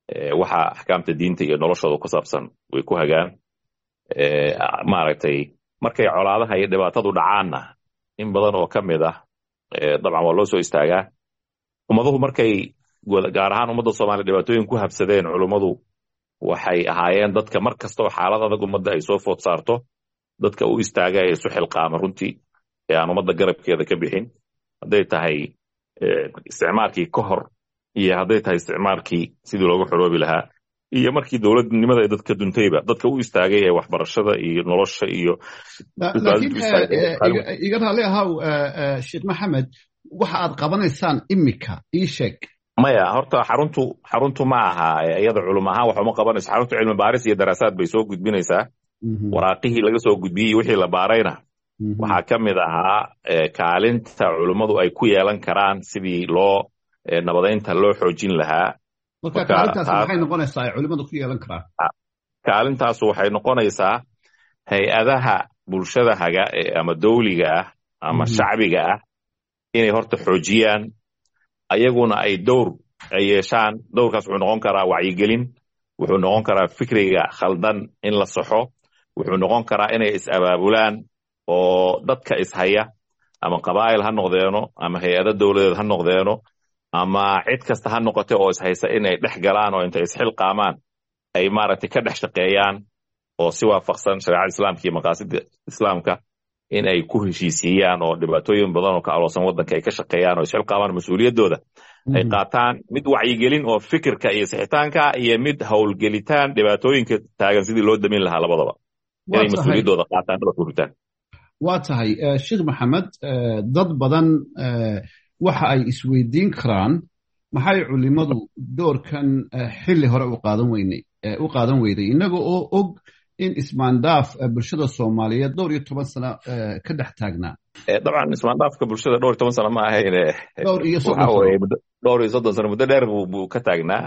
waxa axkaamta diinta iyo noloshooda ku saabsan way ku hagaan. maaragtay markay colaadaha iyo dhibaatadu dhacaanna in badan oo ka mid ah dabcan waa loo soo istaagaa. ummaduhu markay gaar ahaan ummadda Soomaaliya dhibaatooyin ku habsadeen, culummadu waxay ahaayeen dadka mar kasta oo xaalad adag ummadda ay soo food saarto dadka u istaaga ee isu xilqaama runtii ee aan ummadda garabkeeda ka bixin, hadday tahay isticmaalkii ka hor iyo hadday tahay isticmaalkii sidii loogu xoroobi lahaa, iyo markii dowladnimada ay dadka duntayba dadka u istaagay ee waxbarashada iyo nolosha iyo. laakiin iga raalli ahaw Sheekh Maxamed, waxa aad qabanaysaan imika ii sheeg. maya horta xaruntu ma aha iyada culum ahaan wax uma qabanayso. xaruntu cilmi baaris iyo daraasaad bay soo gudbinaysaa. waraaqihii laga soo gudbiyey wixii la baarayna waxaa ka mid ahaa kaalinta culummadu ay ku yeelan karaan sidii loo nabadaynta loo xoojin lahaa. marka kaalintaas maxay noqonaysaa ay culimmadu ku yeelan karaan? kaalintaas waxay noqonaysaa hay-adaha bulshada haga ama dawliga ah ama shacbiga ah inay horta xoojiyaan, ayaguna ay dowr ay yeeshaan. dowrkaas wuxuu noqon karaa wacyigelin, wuxuu noqon karaa fikriga khaldan in la saxo, wuxuu noqon karaa inay is-abaabulaan oo dadka ishaya ama qabaa'il ha noqdeeno ama hay-ado dowladeed ha noqdeeno ama cid kasta ha noqote oo ishaysa inay dhex galaan oo intay isxilqaamaan ay maaragtay ka dhex shaqeeyaan oo si waafaqsan shareecada islaamka iyo maqaasidda islaamka in ay ku heshiisiiyaan oo dhibaatooyin badan oo ka aloosan waddanka ay ka shaqeeyaan oo isxilqaamaan mas-uuliyaddooda ay qaataan, mid wacyigelin oo fikirka iyo sixitaanka iyo mid howlgelitaan dhibaatooyinka taagan sidii loo damin lahaa labadaba inay mas-uuliyaddooda qaataan dhaba furitaan. waa tahay Sheekh Maxamed, dad badan waxa ay isweydiin karaan maxay culimadu doorkan xilli hore u qaadan weyday inaga oo og in ismaandaaf bulshada Soomaaliyeed 12 sano ka dhex taagnaa. dabcan ismaandaafka bulshada 12 sano ma ahayn, 30 sano muddo dheer buu ka taagnaa.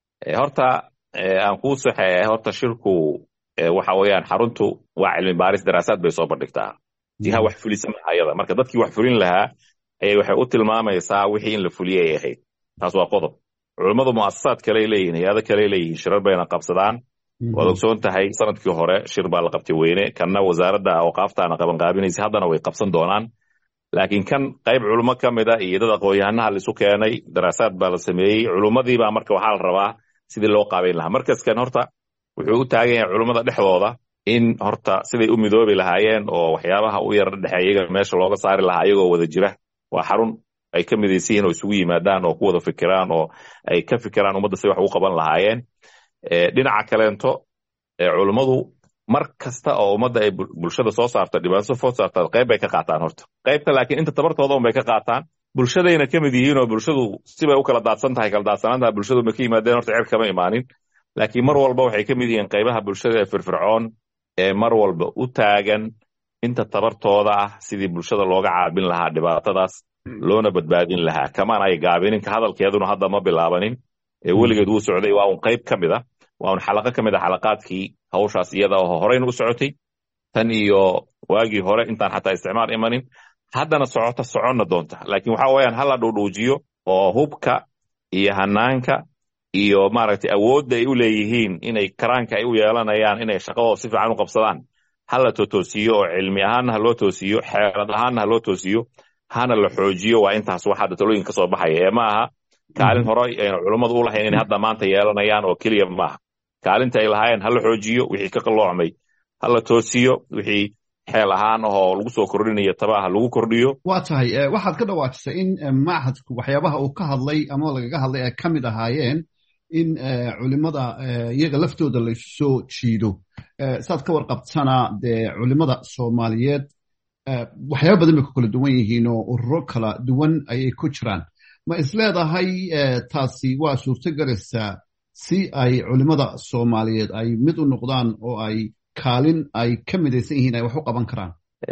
horta aan kuu saxeeyay, horta shirku waxa weeyaan xaruntu waa cilmi baaris daraasaad bay soo bandhigtaa. jiha wax fulisa ma ayada, marka dadkii wax fulin lahaa ayay waxay u tilmaamaysaa wixii in la fuliyay ay ahayd. taas waa qodob. culimmadu mu'asasaad kale leeyihiin, hay-ado kale leeyihiin, shirar bayna qabsadaan. waad ogsoon tahay sanadkii hore shir baa la qabtay weyne, kanna wasaaradda awqaaftaana qabanqaabinaysa, haddana way qabsan doonaan. laakiin kan qayb culummo ka mid a iyo dad aqoon-yahanaha laisu keenay, daraasaad baa la sameeyey. culumadiibaa marka waxaa la rabaa sidii loo qaabayn lahaa. markaskan horta wuxuu u taagan yahay culummada dhexdooda in horta siday u midoobi lahaayeen oo waxyaabaha u yara dhexeeya iyaga meesha looga saari lahaa iyagoo wada jira. waa xarun ay ka midaysan yihiin oo isugu yimaadaan oo ku wada fikiraan oo ay ka fikiraan ummadda si wax ugu qaban lahaayeen. dhinaca kaleento culummadu mar kasta oo ummadda ay bulshada soo saarta dhibaato food saarta qayb bay ka qaataan. horta qaybta laakiin inta tabartooda un bay ka qaataan. bulshadayna ka mid yihiin oo bulshadu sibay u kala daadsan tahay, kala daadsanaantaha bulshadu ma ka yimaadeen horta cer kama imaanin. laakiin mar walba waxay ka mid yihiin qaybaha bulshada ee firfircoon ee mar walba u taagan inta tabartooda ah sidii bulshada looga caabin lahaa dhibaatadaas loona badbaadin lahaa. kamaan ay gaabinin, ka hadalkeeduna hadda ma bilaabanin, weligeed wuu socday. waa un qayb ka mid a, waa un xalaqo ka mid a xalaqaadkii hawshaas iyada oo horeyna u socotay tan iyo waagii hore intaan xataa isticmaal imanin, haddana soconna doonta. laakiin waxa weeyaan hala dhuudhuujiyo oo hubka iyo hanaanka iyo maaragtay awoodda ay u leeyihiin inay karaanka ay u yeelanayaan inay shaqadooda si fiican u qabsadaan hala toosiyo oo cilmi ahaanna ha loo toosiyo, xeelad ahaanna ha loo toosiyo, hana la xoojiyo. waa intaas wax hadda talooyin ka soo baxaya ee ma aha kaalin hore ayna culummadu u lahayn inay hadda maanta yeelanayaan oo keliya maaha. kaalinta ay lahaayeen hala xoojiyo, wixii ka qalloocmay hala toosiyo, wixii xeel ahaan ahoo lagu soo kordhinayo tabaha lagu kordhiyo. waa tahay waxaad ka dhawaajisay in machadku waxyaabaha uu ka hadlay ama lagaga hadlay ay ka mid ahaayeen in culimada iyaga laftooda la isu soo jiido. saad ka warqabtana dee culimada Soomaaliyeed waxyaaba badan bay ku kala duwan yihiin oo ururo kala duwan ayay ku jiraan. ma isleedahay taasi waa suurtogelaysaa si ay culimada Soomaaliyeed ay mid u noqdaan oo ay kaalin ay ka midaysan yihiin ay wax u qaban karaan?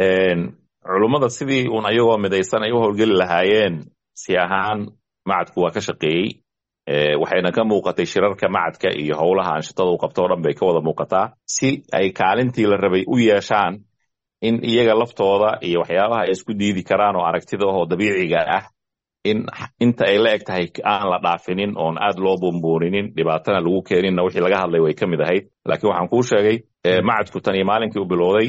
culummada sidii uun ayagoo midaysan ay u howlgeli lahaayeen si ahaan macadku waa ka shaqeeyey. waxayna ka muuqatay shirarka macadka iyo howlaha anshatada u qabto o dhan bay ka wada muuqataa. si ay kaalintii la rabay u yeeshaan in iyaga laftooda iyo waxyaabaha ay isku diidi karaan oo aragtida oo dabiiciga ah in inta ay la eg tahay aan la dhaafinin oon aad loo bumbuuninin, dhibaatana lagu keeninna wixii laga hadlay way ka mid ahayd. laakiin waxaan kuu sheegay macadku tan iyo maalinkii u bilowday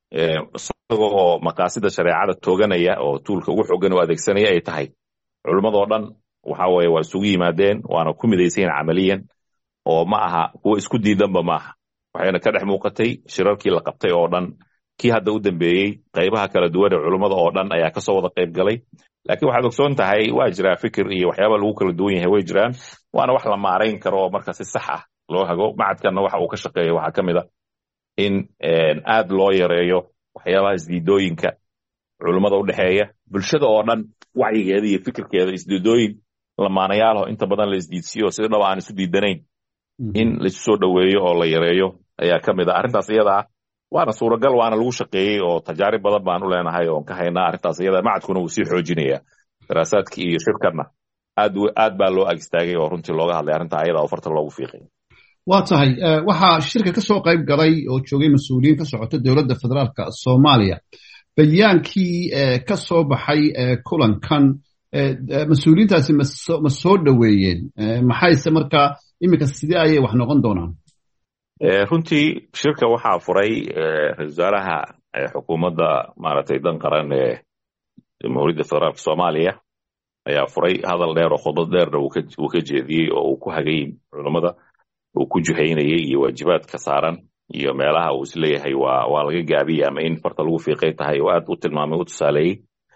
isagoo oo maqaasida shareecada tooganaya oo tuulka ugu xoogan oo adeegsanaya ay tahay culimmadoo dhan waxa weeye waa isugu yimaadeen waana ku midaysayin camaliyan oo ma aha kuwa isku diidanba maaha waxayna ka dhex muuqatay shirarkii la qabtay oo dhan kii hadda u dambeeyey qaybaha kala duwan ee culimmada oo dhan ayaa kasoo wada qayb galay laakiin waxaad ogsoon tahay waa jiraa fikir iyo waxyaaba lagu kala duwan yahay way jiraan waana wax la maarayn karo oo marka si sax ah loo hago macadkanna waxa uu ka shaqeeya waxaa ka mid a in aad loo yareeyo waxyaabaha isdiidooyinka culimmada u dhexeeya bulshada oo dhan wacyigeeda iyo fikirkeeda isdiidooyin lamaanayaalaho inta badan la isdiidsiyo sida dhaba aan isu diidanayn in laisu soo dhoweeyo oo la yareeyo ayaa ka mid a arrintaas iyada ah waana suuragal waana lagu shaqeeyey oo tajaarib badan baan u leenahay oon ka haynaa arrintaas iyada macadkuna wuu sii xoojinaya daraasaadkii iyo shirkanna aad baa loo ag istaagay oo runtii looga hadlay arrinta ayada oo farta loogu fiiqay waa tahay waxaa shirka ka soo qayb galay oo joogay mas-uuliyiin ka socota dowladda federaalka soomaaliya bayaankii ka soo baxay kulankan mas-uuliyiintaasi ma soo dhoweeyeen maxayse markaa iminka sidee ayay wax noqon doonaan runtii shirka waxaa furay ra-iisul wasaaraha xukuumadda maaragtay dan qaran ee jamhuuriyadda federaalka soomaaliya ayaa furay hadal dheer oo khudbad dheerna uu ka jeediyey oo uu ku hagay culammada uu ku juhaynayay iyo waajibaadka saaran iyo meelaha uu isleeyahay waa laga gaabiyey ama in farta lagu fiiqay tahay oo aad u tilmaamay u tusaaleeyey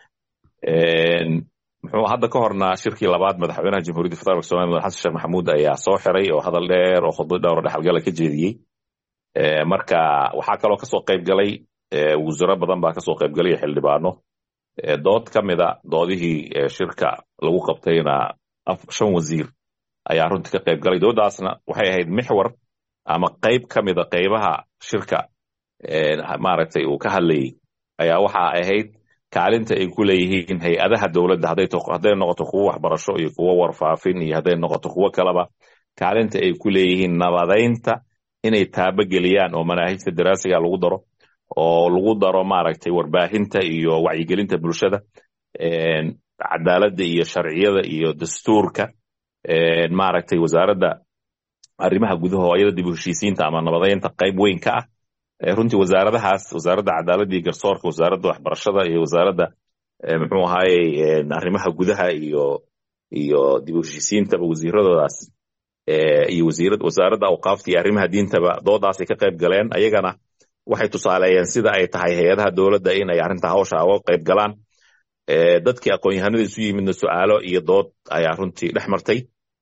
muxuu hadda ka horna shirkii labaad madaxweynaha jamhuuriyadda federaalka somalia xasan sheekh maxamuud ayaa soo xiray oo hadal dheer oo khudbad dhowr oo dhexalgala ka jeediyey marka waxaa kaloo kasoo qayb galay wasiiro badan baa kasoo qayb galay xildhibaano dood ka mida doodihii shirka lagu qabtayna 5 wasiir ayaa runtii ka qayb galay dooddaasna waxay ahayd mixwar ama qayb ka mida qaybaha shirka maaragtay uu ka hadlayey ayaa waxa ahayd kaalinta ay ku leeyihiin hay-adaha dowladda hadday noqoto kuwo waxbarasho iyo kuwo warfaafin iyo hadday noqoto kuwo kaleba kaalinta ay ku leeyihiin nabadaynta inay taabageliyaan oo manaahijta daraasiga lagu daro oo lagu daro maaragtay warbaahinta iyo wacyigelinta bulshada cadaaladda iyo sharciyada iyo dastuurka maaragtay wasaaradda arrimaha gudaha oo iyada dib u heshiisiinta ama nabadaynta qayb weyn ka ah runtii wasaaradahaas wasaaradda cadaaladda iyo garsoorka wasaaradda waxbarashada iyo wasaaradda muxuu ahaayey arrimaha gudaha iyo dib u heshiisiintaba wasiiradoodaas iyo wasaaradda awqaafta iyo arrimaha diintaba doodaasay ka qayb galeen ayagana waxay tusaaleeyeen sida ay tahay hay-adaha dowladda in ay arrinta hawsha uga qayb galaan dadkii aqoon-yahanada isu yimidna su'aalo iyo dood ayaa runtii dhex martay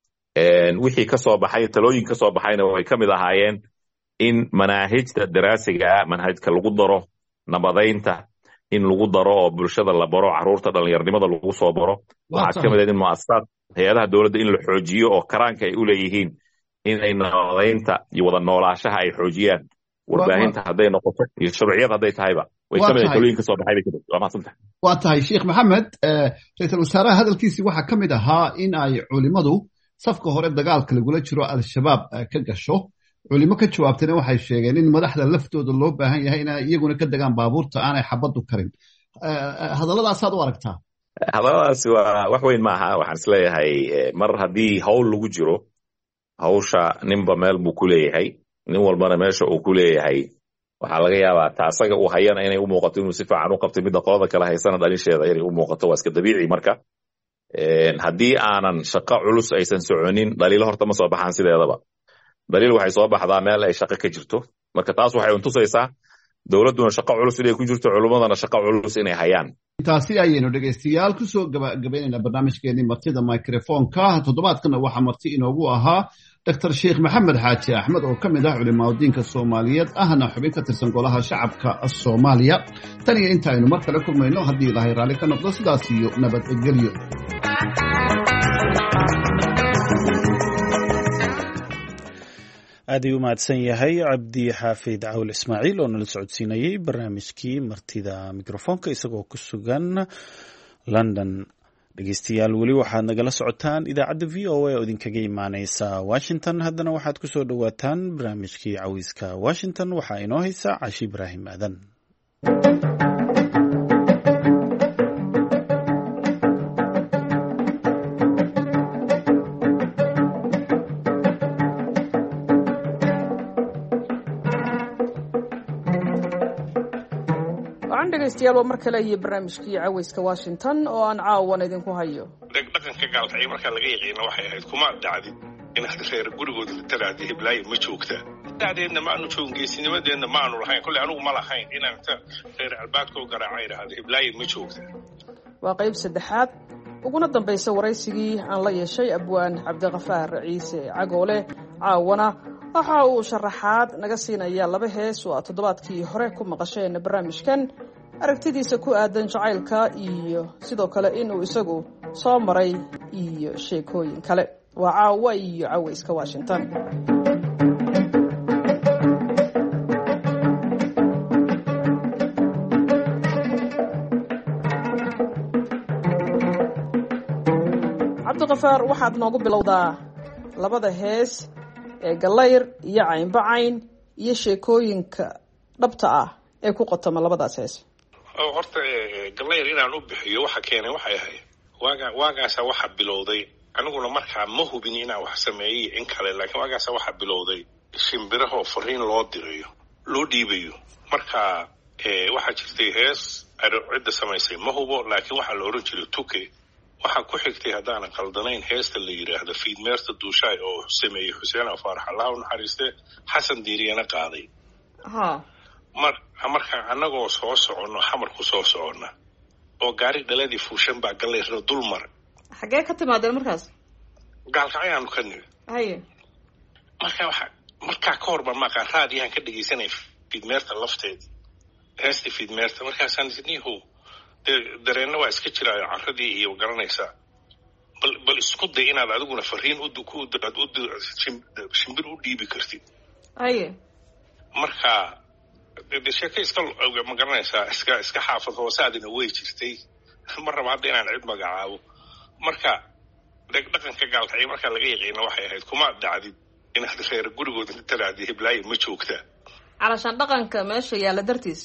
wixii ka soo baxay talooyin ka soo baxayna way ka mid ahaayeen in manaahijta daraasiga ah manhajka lagu daro nabadaynta in lagu daro oo bulshada la baro carruurta dhallinyarnimada lagu soo baro waxaa ka mid ah in mu'asasaad hay-adaha dowladda in la xoojiyo oo karaanka ay u leeyihiin inay nabadaynta iyo wada noolaashaha ay xoojiyaan warbaahinta hadday noqoto iyo sharciyad hadday tahayba way ka mid ah talooyin ka soo baxay bay ka mid waa mahadsantahay waa tahay sheekh maxamed ra-iisul wasaaraha hadalkiisii waxaa ka mid ahaa in ay culimmadu safka hore dagaalka lagula jiro al-shabaab ka gasho culimo ka jawaabtayna waxay sheegeen in madaxda laftooda loo baahan yahay inay iyaguna ka degaan baabuurta aanay xabaddu karin hadalladaasaad u aragtaa hadalladaasi waa wax weyn maaha waxaan isleeyahay mar haddii hawl lagu jiro hawsha ninba meel buu ku leeyahay nin walbana meesha uu ku leeyahay waxaa laga yaabaa ta asaga uu hayana inay u muuqato inuu si fiican u qabtay midda qolada kale haysana dhalisheeda inay u muuqato waa iska dabiici marka haddii aanan shaqo culus aysan soconin dhaliilo horta ma soo baxaan sideedaba daliil waxay soo baxdaa meel ay shaqo ka jirto marka taas waxay untusaysaa dowladduna shaqo culus inay ku jirto culummadana shaqo culus inay hayaan taasi ayaynu dhegaystayaal kusoo gabagabaynaynaa barnaamijkeenii martida microfonka toddobaadkana waxaa marti inoogu ahaa dr sheekh maxamed xaaji axmed oo ka mid ah culimaadudiinka soomaaliyeed ahna xubin ka tirsan golaha shacabka soomaaliya tan iyo inta aynu mar kale kulmayno haddii ilaahay raalli ka noqdo sidaas iyo nabadgelyo aad ayuu mahadsan yahay cabdi xaafid cawl ismaaciil oo nala socodsiinayey barnaamijkii martida mikrofoonka isagoo ku sugan london dhegeystayaal weli waxaad nagala socotaan idaacadda v o a oo idinkaga imaaneysa washington haddana waxaad ku soo dhowaataan barnaamijkii cawiiska washington waxaa inoo haysa cashi ibraahim aadan dhegaystayaal waa mar kale iyo barnaamijkii cawayska Washington oo aan caawan idinku hayo dhaqanka gaalkacay marka laga yaqiino waxay ahayd kuma dhacdin in reer gurigooda la taraadi hiblaayi ma joogta daadeedna ma aanu joogin geesinimadeedna ma aanu lahayn kulli anigu ma lahayn inaan reer albaadka u garaacay raadi hiblaayi ma joogta waa qayb saddexaad uguna dambaysa waraysigii aan la yeeshay abwaan Cabdiqafaar Ciise Cagoole caawana waxa uu sharaxaad naga siinaya laba hees oo toddobaadkii hore ku maqasheen barnaamijkan aragtidiisa ku aadan jacaylka iyo sidoo kale inuu isagu soo maray iyo sheekooyin kale waa caawa iyo cawayska Washington Cabdiqafaar waxaad noogu bilowdaa labada hees ee Galayr iyo Caynbacayn iyo sheekooyinka dhabta ah ee ku qotoma labadaas hees horta Galayr inaan u bixiyo waxa keenay waxay ahayd waagaas waxa bilowday aniguna markaa ma hubin inaan wax sameeyay in kale laakiin waagaas waxa bilowday shimbiraha fariin loo dirayo loo dhiibayo marka waxa jirtay hees cidda samaysay ma hubo laakiin waxa la oran jiray tuke waxa ku xigtay hadaan qaldanayn heesta la yiraahdo fiidmeerta duushay oo sameeyay Xuseen Faarax Allah u naxariiste Xasan Diiriyana qaaday marka anagoo soo socono xamar ku soo socona oo gaari dhaladii fuushan baa Galayr dulmar xagee ka timaadeen markaas gaalkacayaan ka nid marka ka hor baan maqan raadiyahan ka dhageysanay fiidmeerta lafteed heesta fiidmeerta markaasaan isniihu dareenna waa iska jiraayo carradii iyo garanaysa bal isku day inaad adiguna fariin shimbir u dhiibi kartid marka sheeko iska ma garanaysaa iska xaafad hoosaadina way jirtay mar raba hadda inaan cid magacaabo marka dhaqanka gaalkacay marka laga yaqiino waxay ahayd kuma dhacdin in reer gurigooda la taraadi hiblaayi ma joogta calashaan dhaqanka meesha yaala dartiisa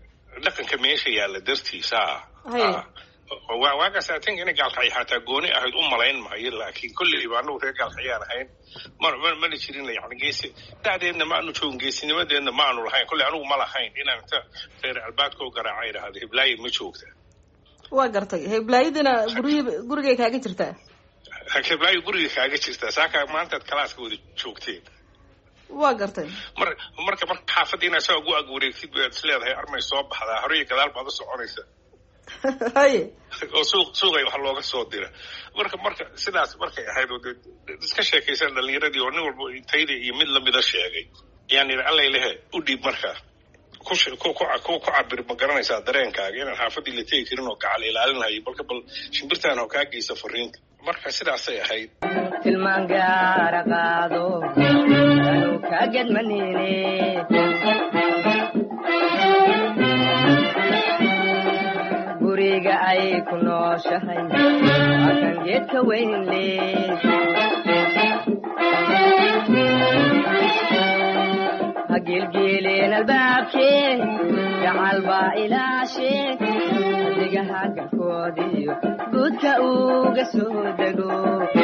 waagaas atin inay gaalkacay xataa gooni ahayd u malayn maayo laakiin kulli ibaanu reer gaalkacayaan ahayn mana jirin yani geesi daadeedna ma aanu joogin geesinimadeedna ma aanu lahayn kulli anigu ma lahayn inaan reer albaadka u garaacay raadi hiblaayi ma joogta waa gartay hiblaayidina gurigay kaaga jirtaa hiblaayi guriga kaaga jirtaa saaka maantaad kalaaska wada joogteen waa gartay marka xaafadiina soo ugu ag wareegtid baad isleedahay armay soo baxdaa hore iyo gadaal baad u soconaysa oo suuqay wax looga soo dira marka sidaas markay ahayd oo iska sheekaysan dhalinyaradii oo nin walba intayda iyo mid lamida sheegay yani alla ilahe u dhiib markaa ku cabir ma garanaysaa dareenkaaga inaan xaafadii la tegi karin oo gacal ilaalinayo bal shimbirtaan oo kaa geysa fariinta marka sidaasay ahayd tilmaan gaara qaado anu ka gadmanine guriga ay ku nooshahay akan geedka weyn le hagilgileen albaabkee gacal baa ilaashee adigaha galkoodiyo guudka uga soo dego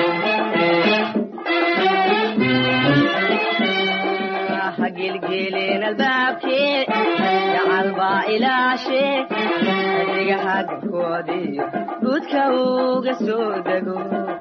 hagilgileen albaabkee gacal baa ilaashee adigaha galkoodiyo guudka uga soo dego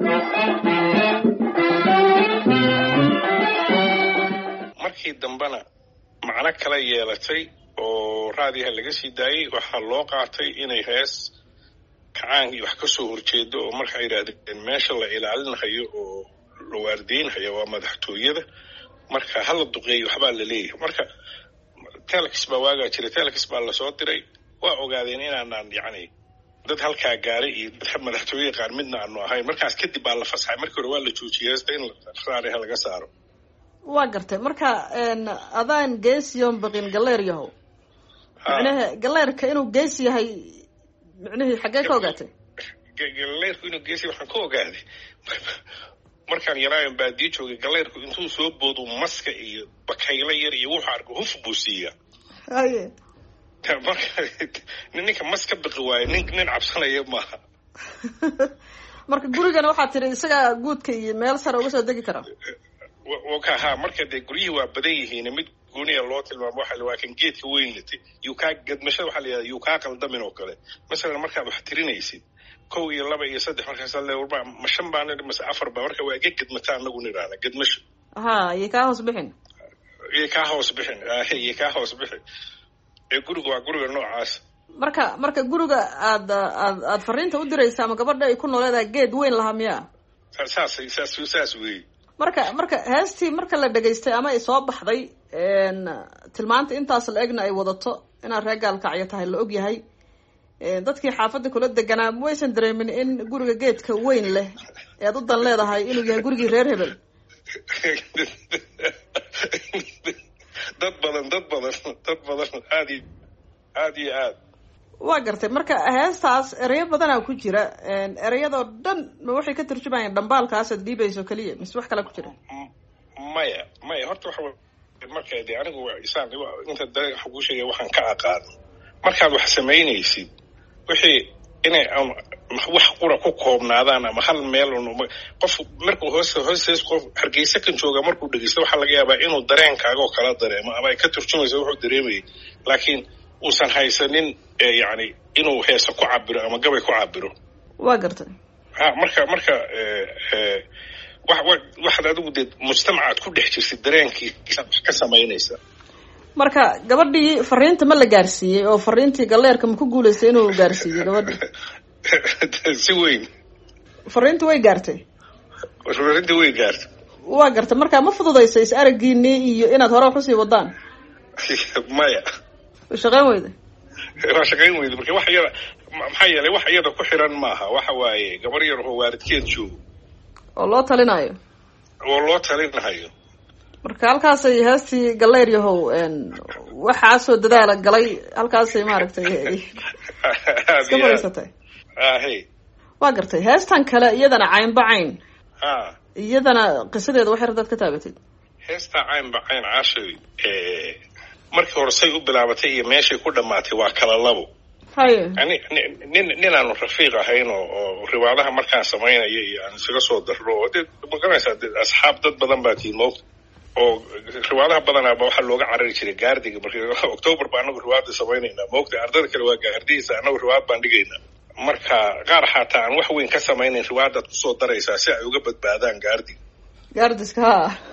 markii dambana macno kala yeelatay oo raadiyaha laga sii daayay waxaa loo qaatay inay hees kacaan iyo wax ka soo horjeedo oo marka ay yidhaahdeen meesha la ilaalinayo oo la waardiinhayo waa madaxtooyada marka hala duqeeyo waxbaa la leeyahay marka telex baa waagaa jiray telex baa lasoo diray waa ogaadeen inaanaan yacni dad halkaa gaaray iyo dad madaxtooye qaar midna aanu ahayn markaas kadib baa la fasaxay markii hore waa la joojiyey heesta in raadiyaha laga saaro waa gartay marka adaan geesiyon baqin Galayr yahow macnaha Galayrka inuu geesi yahay macnaheedu xagee ka ogaatay Galayrku inuu geesi waxaan ka ogaaday markaan yaraayan baadiyo joogay Galayrku intuu soo boodo maska iyo bakayla yar iyo wuxuu arko huf buu siiya marka ninka maska baqi waayo nin cabsanaya maaha marka gurigana waxaa tiri isaga guudka iyo meel sare uga soo degi kara wakaha marka dee guryihii waa badan yihiin mid gooniya loo tilmaamo waxa waa kan geedka weyn latay gadmashada waxaa la yidhahdaa yuu kaa qaldamin oo kale masalan markaad wax tirinaysid 1 iyo 2 iyo 3 markaas leewarba ma 5 baan mas 4 baa marka waa gedmata anagu niraana gedmasho iyo kaa hoos bixin iyo kaa hoos bixin guriga waa guriga noocaas marka guriga aad fariinta u diraysa ama gabadha ay ku nooleedahay geed weyn lahaa miya saas weey marka heestii marka la dhegaystay ama ay soo baxday tilmaanta intaas la egna ay wadato inaad reer gaalkacyo tahay la og yahay dadkii xaafadda kula deganaa waysan dareemin in guriga geedka weyn leh ee aad u dan leedahay inuu yahay gurigii reer hebel dad badan aad iyo aad waa gartay marka heestaas ereyo badanaa ku jira ereyadoo dhan ma waxay ka turjumayaan dhambaalkaas aad dhiibayso keliya mise wax kale ku jira maya horta waxa marka de anigu isaan inta dareen waxa kuu sheegaya waxaan ka aqaano markaad wax samaynaysid wixii inay wax qura ku koobnaadaan ama hal meel qof markuu hoos qof hargeysa kan jooga markuu dhegeysto waxaa laga yaabaa inuu dareenkaaga oo kala dareemo ama ay ka turjumayso wuxuu dareemayay laakiin uusan haysanin yani inuu heesa ku cabiro ama gabay ku cabiro waa gartay marka waxaad adigu dee mujtamacaad ku dhex jirtid dareenkiisa wax ka samaynaysa marka gabadhii fariinta ma la gaarsiiyey oo fariintii galleerka ma ku guulaystay inuu gaarsiiyey gabadhii si weyn fariinta way gaartay waa gartay marka ma fududaysa is araggiinii iyo inaad hore wax usii wadaan maya shaqayn weyda marka wax iyada maxaa yeelay wax iyada ku xiran maaha waxa waaye gabar yar oo waalidkeed joogo oo loo talinayo marka halkaasay heestii galleer yahow waxaasoo dadaala galay halkaasay maaragtay iska fadhiisatay waa gartay heestan kale iyadana caynba cayn iyadana qisadeeda waxay dad ka taabatay heestaa caynba cayn caashay markii hore say u bilaabatay iyo meeshay ku dhammaatay waa kala labo yani nin aanu rafiiq ahayn oo riwaadaha markaan samaynaya iyo aan isaga soo darro oo dee magaranaysaa asxaab dad badan baa tiin moogta oo riwaadaha badanaaba waxaa looga carari jiray gaardiga marka october ba anagu riwaada samaynayna moogta ardada kale waa gaardiyaysa anagu riwaad baan dhigaynaa marka qaar xataa aan wax weyn ka samaynayn riwaadaad kusoo daraysaa si ay uga badbaadaan gaardiska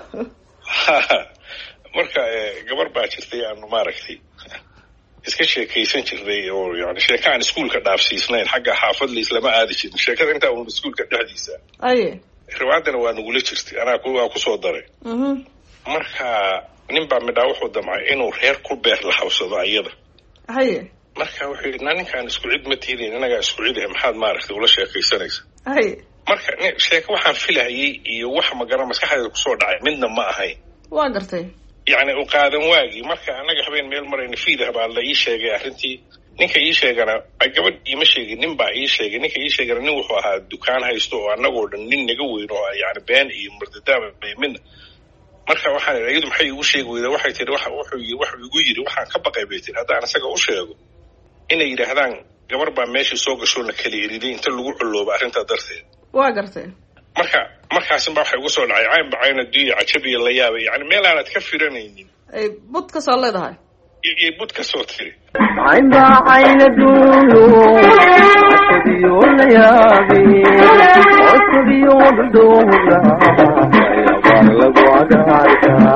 marka gabar baa jirtay aanu maaragtay iska sheekaysan jirnay oo yani sheeka aan iskuulka dhaafsiisnayn xagga xaafad laislama aadi jirin sheekada intaa un iskuulka dhexdiisa riwaadana waa nagula jirtay waa kusoo daray marka nin baa midhaa wuxuu damcay inuu reer ku beer lahawsado ayada marka wuxuu yidhi ninkaan isku cid ma tiidin inagaa isku cid ah maxaad maaragtay ula sheekaysanaysa marka sheeka waxaan filahayay iyo wax magara maskaxdeeda kusoo dhacay midna ma ahayn waa gartay yani u qaadan waagii marka anaga habeen meel marayna fiidah baa la ii sheegay arrintii ninka ii sheegana gabadh iima sheegin nin baa ii sheegay ninka ii sheegana nin wuxuu ahaa dukaan haysto oo annagoo dhan nin naga weyn oo yani been iyo murdadaaba midna marka waxaan idhi iyadu maxay igu sheegi weydaa waxay tihi wuxuu igu yidhi waxaan ka baqay bay tihi haddaan isaga u sheego inay yidhaahdaan gabar baa meeshii soo gashoo la kala eriday inta lagu culooba arrintaa darteed waa gartay markaasin baa waxay ugu soo dhacay caynba cayn adduunya cajabiya la yaabay yani meel aanad ka firanaynin ay bud ka soo leedahay iyo bud ka soo tiri caynba cayn adduunyo cajabiyo la yaabay cajabiyo dhowra yabar lagu cagaarka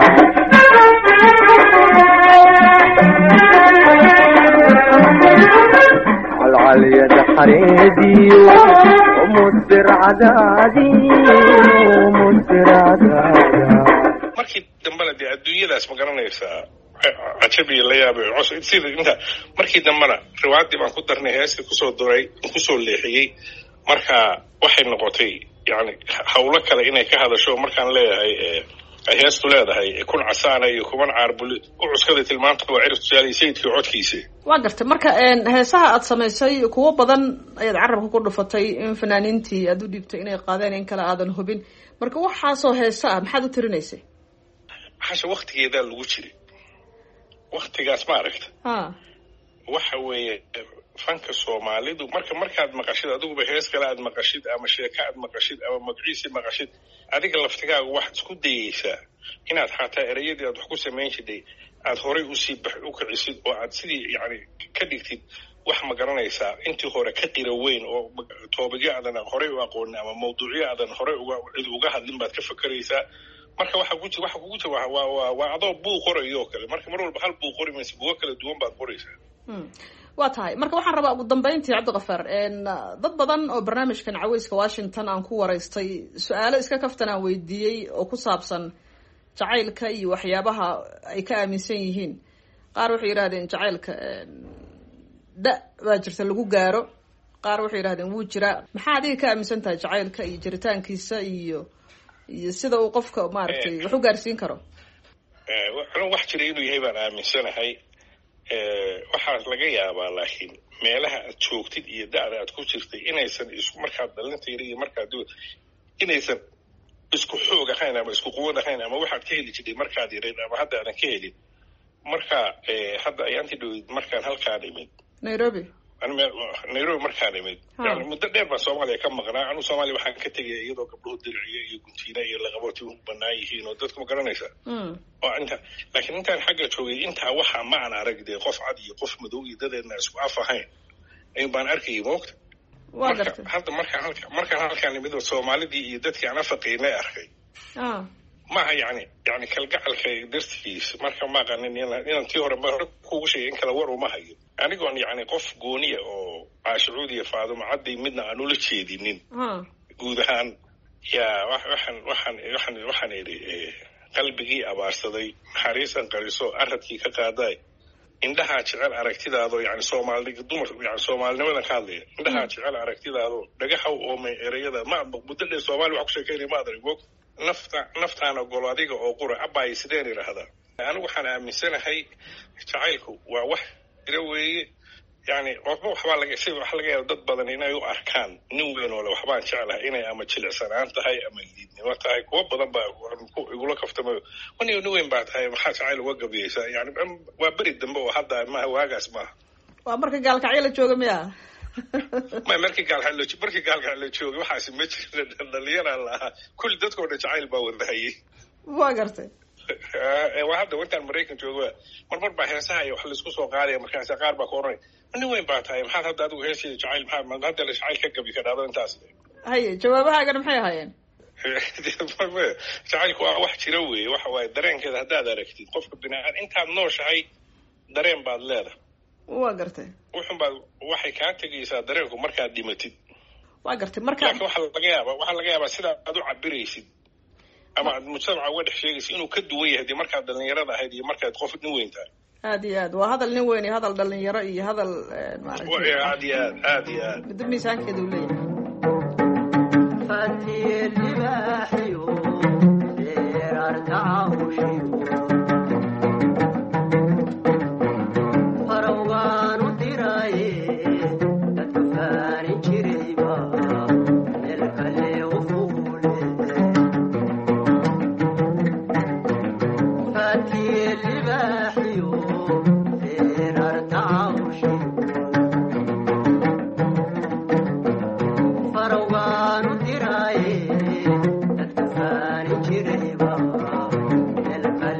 العليا حريدي ومدبر عدادي ومدبر عدادي markii dambana dee adduunyadaas ma garanaysaa cajabiya la yaabay sida inta markii dambana riwaadii baan ku darnay heestii kusoo leexiyey marka waxay noqotay yani hawlo kale inay ka hadasho markaan leeyahay ay heestu leedahay kun casaana iyo kuban caarbuli u cuskaday tilmaanta waa cirif tusaale sayidkii codkiisa waa gartay marka heesaha aad samaysay kuwo badan ayaad carabka ku dhufatay in fanaaniintii aad u dhiibtay inay qaadeen in kale aadan hubin marka waxaasoo heesa ah maxaad u tirinaysay hasha waktigeedaa lagu jiray waktigaas ma aragta waxa weeye fanka soomaalidu markaad maqashid adiguba hees kale aad maqashid ama sheeko aad maqashid ama magaciisi maqashid adiga laftigaaga waxaad isku dayeysaa inaad xataa ereyadii aad wax ku samayn jiday aad horay u kicisid oo aad sidii yani ka dhigtid wax ma garanaysaa intii hore ka qira weyn oo toobigyo aadan horey u aqoonin ama mawduucyo aadan horey cid uga hadlin baad ka fakeraysaa marka waxa kugu jira waa adoo buug qorayo kale marka mar walba hal buug qori maysa buugo kala duwan baad qoraysaa waa tahay marka waxaan rabaa ugu dambeyntii cabdiqafaar dad badan oo barnaamijkan caweyska washington aan ku waraystay su-aalo iska kaftan aan weydiiyey oo ku saabsan jacaylka iyo waxyaabaha ay ka aaminsan yihiin qaar waxay yidhahdeen jacaylka da baa jirta lagu gaaro qaar waxay yidhahdeen wuu jiraa maxaa adiga ka aaminsan tahay jacaylka iyo jiritaankiisa iyo sida uu qofka maaragtay wax u gaarsiin karo wax jira inuu yahay baan aaminsanahay waxaa laga yaabaa laakiin meelaha aad joogtid iyo da'da aad ku jirtay inaysan markaad dhalinta yar iyo markaad inaysan isku xoog ahayn ama isku quwad ahayn ama waxaad ka heli jirtay markaad yarayd ama hadda aadan ka helin marka hadda ayaanti dhowid markaan halkaan imid nairobi markaan imid yani muddo dheer baan soomaaliya ka maqnaa anu soomaaliya waxaan ka tegaya iyadoo gabdhuhu diriciyo iyo guntiina iyo laqabooti u banaan yihiin oo dadka ma garanaysa oo laakiin intaan xagga joogay intaa waxa ma aan arag dee qof cad iyo qof madow iyo dadeedna isku af ahayn ayun baan arkayay moogta hadda markaan halkaan imid oo soomaalidii iyo dadkii aan afaqaynay arkay maaha yani kalgacalka dartiis marka ma aqanin inaan tii hore kugu sheegay in kala war uma hayo anigoon yani qof gooniya oo caashicuud iyo faadumo cadday midna aan ula jeedinin guud ahaan yaa waxaan idhi qalbigii abaarsaday naxariisan qariso aradkii ka qaaday indhahaa jecel aragtidaadoo yani soomaalinimadan ka hadlaya indhahaa jecel aragtidaadoo dhagaxaw oomay ereyada muddo dheer soomaaliya wax ku sheekaynaya ma adari moog naftaan ogolo adiga oo qura abbaay sideen idhaahdaa anigu waxaan aaminsanahay jacaylku waa wax jira weeye yani waxaa laga yaaba dad badan inay u arkaan nin weyn oo le waxbaan jeclahay inay ama jilicsanaan tahay ama liidnimo tahay kuwa badan baa igula kaftamayo nin weyn baa tahay maxaa jacayl uga gabiyeysaa yani waa beri dambe oo hadda maaha waagaas maaha waa marka gaalkacyo la jooga miya markii gaalkacyo la joogay waxaasi ma jira dhalinyaraa la ahaa kulli dadkao dhan jacayl baa wadahayay waa gartay waa hadda intaan maraykan jooga marmar baa heesaha iyo wax laisku soo qaadaya markaas qaar baa ka oranay nin weyn baa tahay maxaad hadda adigu heesiya jacayl maxaa hadda la jacayl ka gabi ka dhahdo intaas haye jawaabahaagana maxay ahaayeen jacaylku waa wax jira weeye waxa waaye dareenkeeda haddaad aragtid qofka biniaadam intaad nooshahay dareen baad leedahay waa gartay waxay kaa tegaysaa dareenku markaad dhimatid waa gartay marka laakiin waxaa laga yaabaa sidaa aad u cabiraysid ama aad mujtamaca uga dhex sheegaysid inuu ka duwan yahay dee markaad dhalinyarada ahayd iyo markaad qof nin weyn tahay aad iyo aad waa hadal nin weyn iyo hadal dhalinyaro iyo hadal maaragtay aad iyo aad midda miisaankeeda uu leeyahay fatir libaaxiyo dheerartacawshiyo Farowgaanu diraaye dadka faani jirayba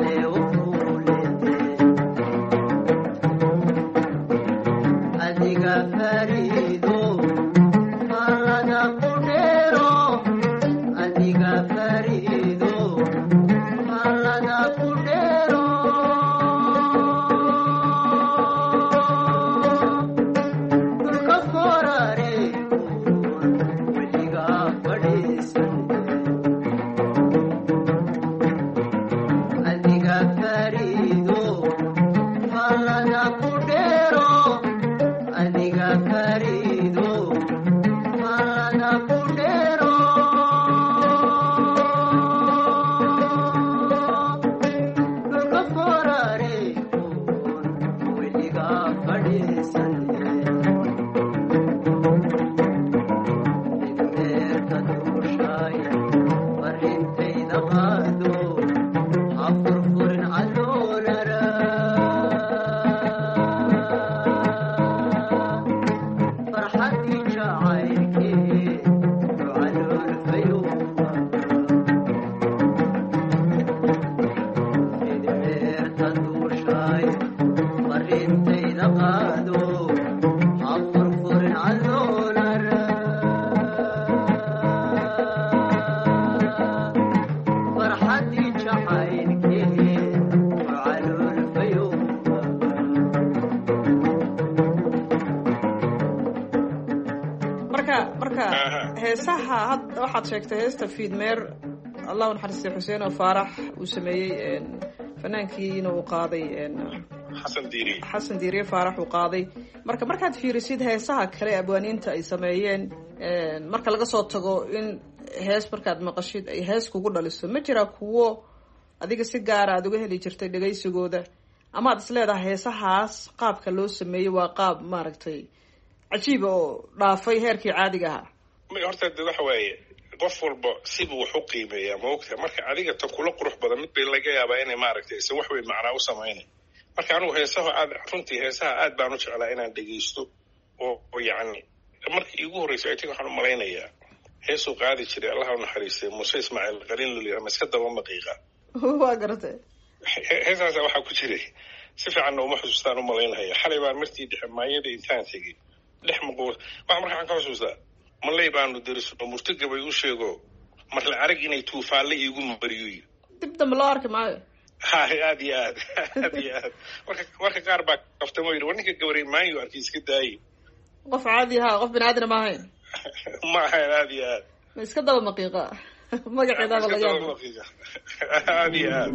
marka heesaha hadda waxaad sheegtay heesta fiidmeer allah naxariistay xuseen oo faarax uu sameeyey fanaankii uu qaaday xasan diiriye faarax uu qaaday markaad fiirisid heesaha kale abwaaniinta ay sameeyeen marka laga soo tago in hees markaad maqashid ay hees kugu dhaliso ma jira kuwo adiga si gaara aad uga heli jirtay dhegaysigooda ama aad isleedahay heesahaas qaabka loo sameeyey waa qaab maaragtay cajiib oo dhaafay heerkii caadiga ahaa horta waxa waaye qof walba sibuu wax u qiimeeyaa maogta marka adiga ta kula qurux badan mid bay laga yaabaa inay maaragtay se wax weyn macnaa u samaynay marka anigu heesaha runtii heesaha aad baan u jeclaa inaan dhegaysto oo yacni markii iigu horreysay atig waxaan u malaynayaa heesuu qaadi jiray allaha u naxariistay muuse ismaaciil qaliin lulya ma iska daba maqiiqa waa garatay heesaasa waxaa ku jiray si fiicanna uma xusuustaan u malaynaya xalay baan martii dhexe maayada intaan tegey dhex maquul waxa marka waxaan ka xusuustaa malay baanu derisno murtigabay u sheego marla arag inay tuufaalle iigu mariyo dib dambe loo arki maayo ha aad iyo aad marka qaar baa kaftamo yidhi war ninka gabaray maayo arkay iska daayey qof caadi ahaa qof bini aadana ma ahayn ma ahayn aad iyo aad ma iska daba maqiiqa magaceedaaba laga yaaba aad iyo aad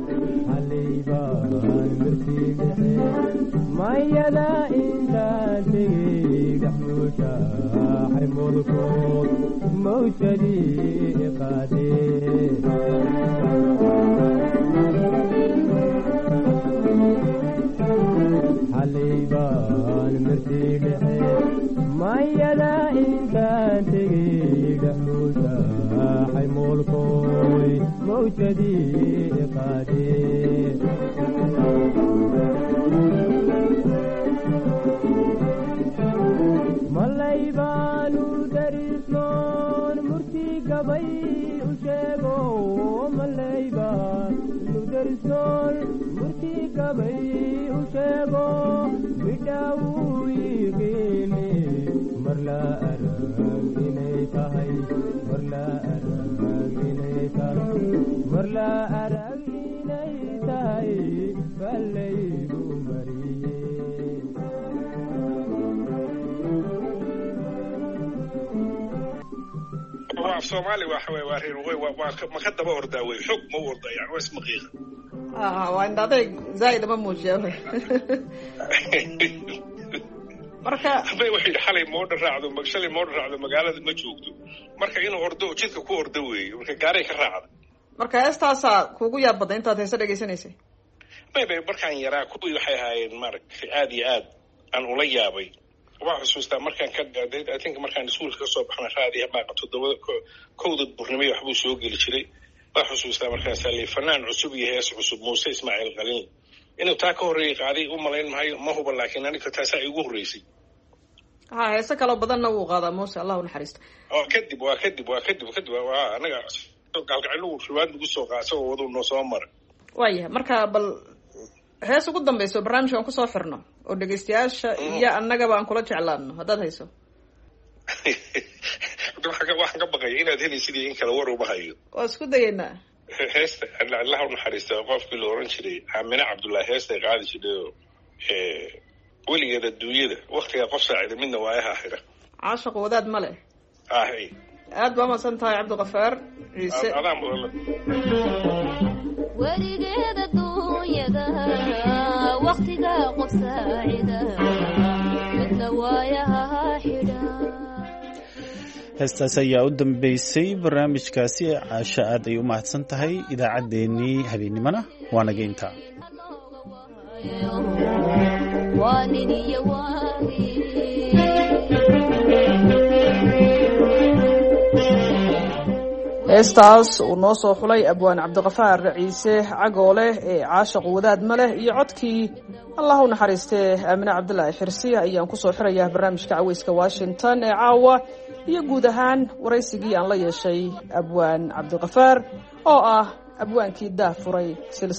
mayada intaadegey dhaxuusha xaymulkood mawjadii qaadee xalaybaan martii dhexe mayada intaadegey dhaxuusha xaymulkood mawjadii qaadee malay baanu darisnoon murtii gabay u sheego malay baanu darisnoon murtii gabay u sheego midhaawuu yiqiine marla arag inay tahay marla arag inay tahay marla arag inay tahay ballaygu mariye af soomaali waxa way waa reer waqooyi ma ka daba ordaa wey xog ma u ordaa yani waa ismaqiiqa waa indhaday zaid ma muujiya marka bay waxay xalay moodha raacdo shalay moodha raacdo magaalada ma joogto marka inuu ordo jidka ku ordo weeye marka gaaray ka raacda marka heestaasaa kuugu yaab badda intaad heese dhegaysanaysay bay markaan yaraa kuwii waxay ahaayeen maaragtay aad iyo aad aan ula yaabay waa xusuustaa markaan ka dhaaday I think markaan iskuulka ka soo baxna raadiya baaqa 7:00 duhurnimo waxbuu soo geli jiray waa xusuustaa markaas ali fanaan cusub iyo hees cusub Muuse Ismaaciil Qaliin inuu taa ka horeeyay qaaday u malayn maayo ma hubo laakiin aniga taas ay ugu horeysay heese kale badanna wuu qaadaa Muuse Allah u naxariisto kadib waa anaga galgacayl uu riwaad ugu soo qaasay oo wadu noo soo maray waayahay marka bal hees ugu dambayso barnaamijkan ku soo xirno oo dhageystayaasha iyo annagaba aan kula jeclaano haddaad hayso waxaan ka baqaya inaad helaysidii in kale war uma hayo waa isku dayaynaa heesta allah u naxariista qofkii la oran jiray Aamina Cabdullaahi heesta qaadi jiray weligeed adduunyada waqtiga qof saacida midna waa aha xira caashaq wadaad male ahay aad baa masan tahay Cabdiqafaar Ciise weligeed adduunyada waqtiga qof saacida midna waayaha xidha heestaas ayaa u dambeysay barnaamijkaasi caasha aad ay u mahadsan tahay idaacaddeenii habeennimana waa naga intaa heestaas uu noo soo xulay abwaan Cabdiqafaar Ciise Cagoole ee caashaq wadaad male iyo codkii Allah u naxariistay Aamina Cabdullaahi Xirsi ayaan ku soo xirayaa barnaamijka caweyska Washington ee caawa iyo guud ahaan waraysigii aan la yeeshay abwaan Cabdiqafaar oo ah abwaankii daafuray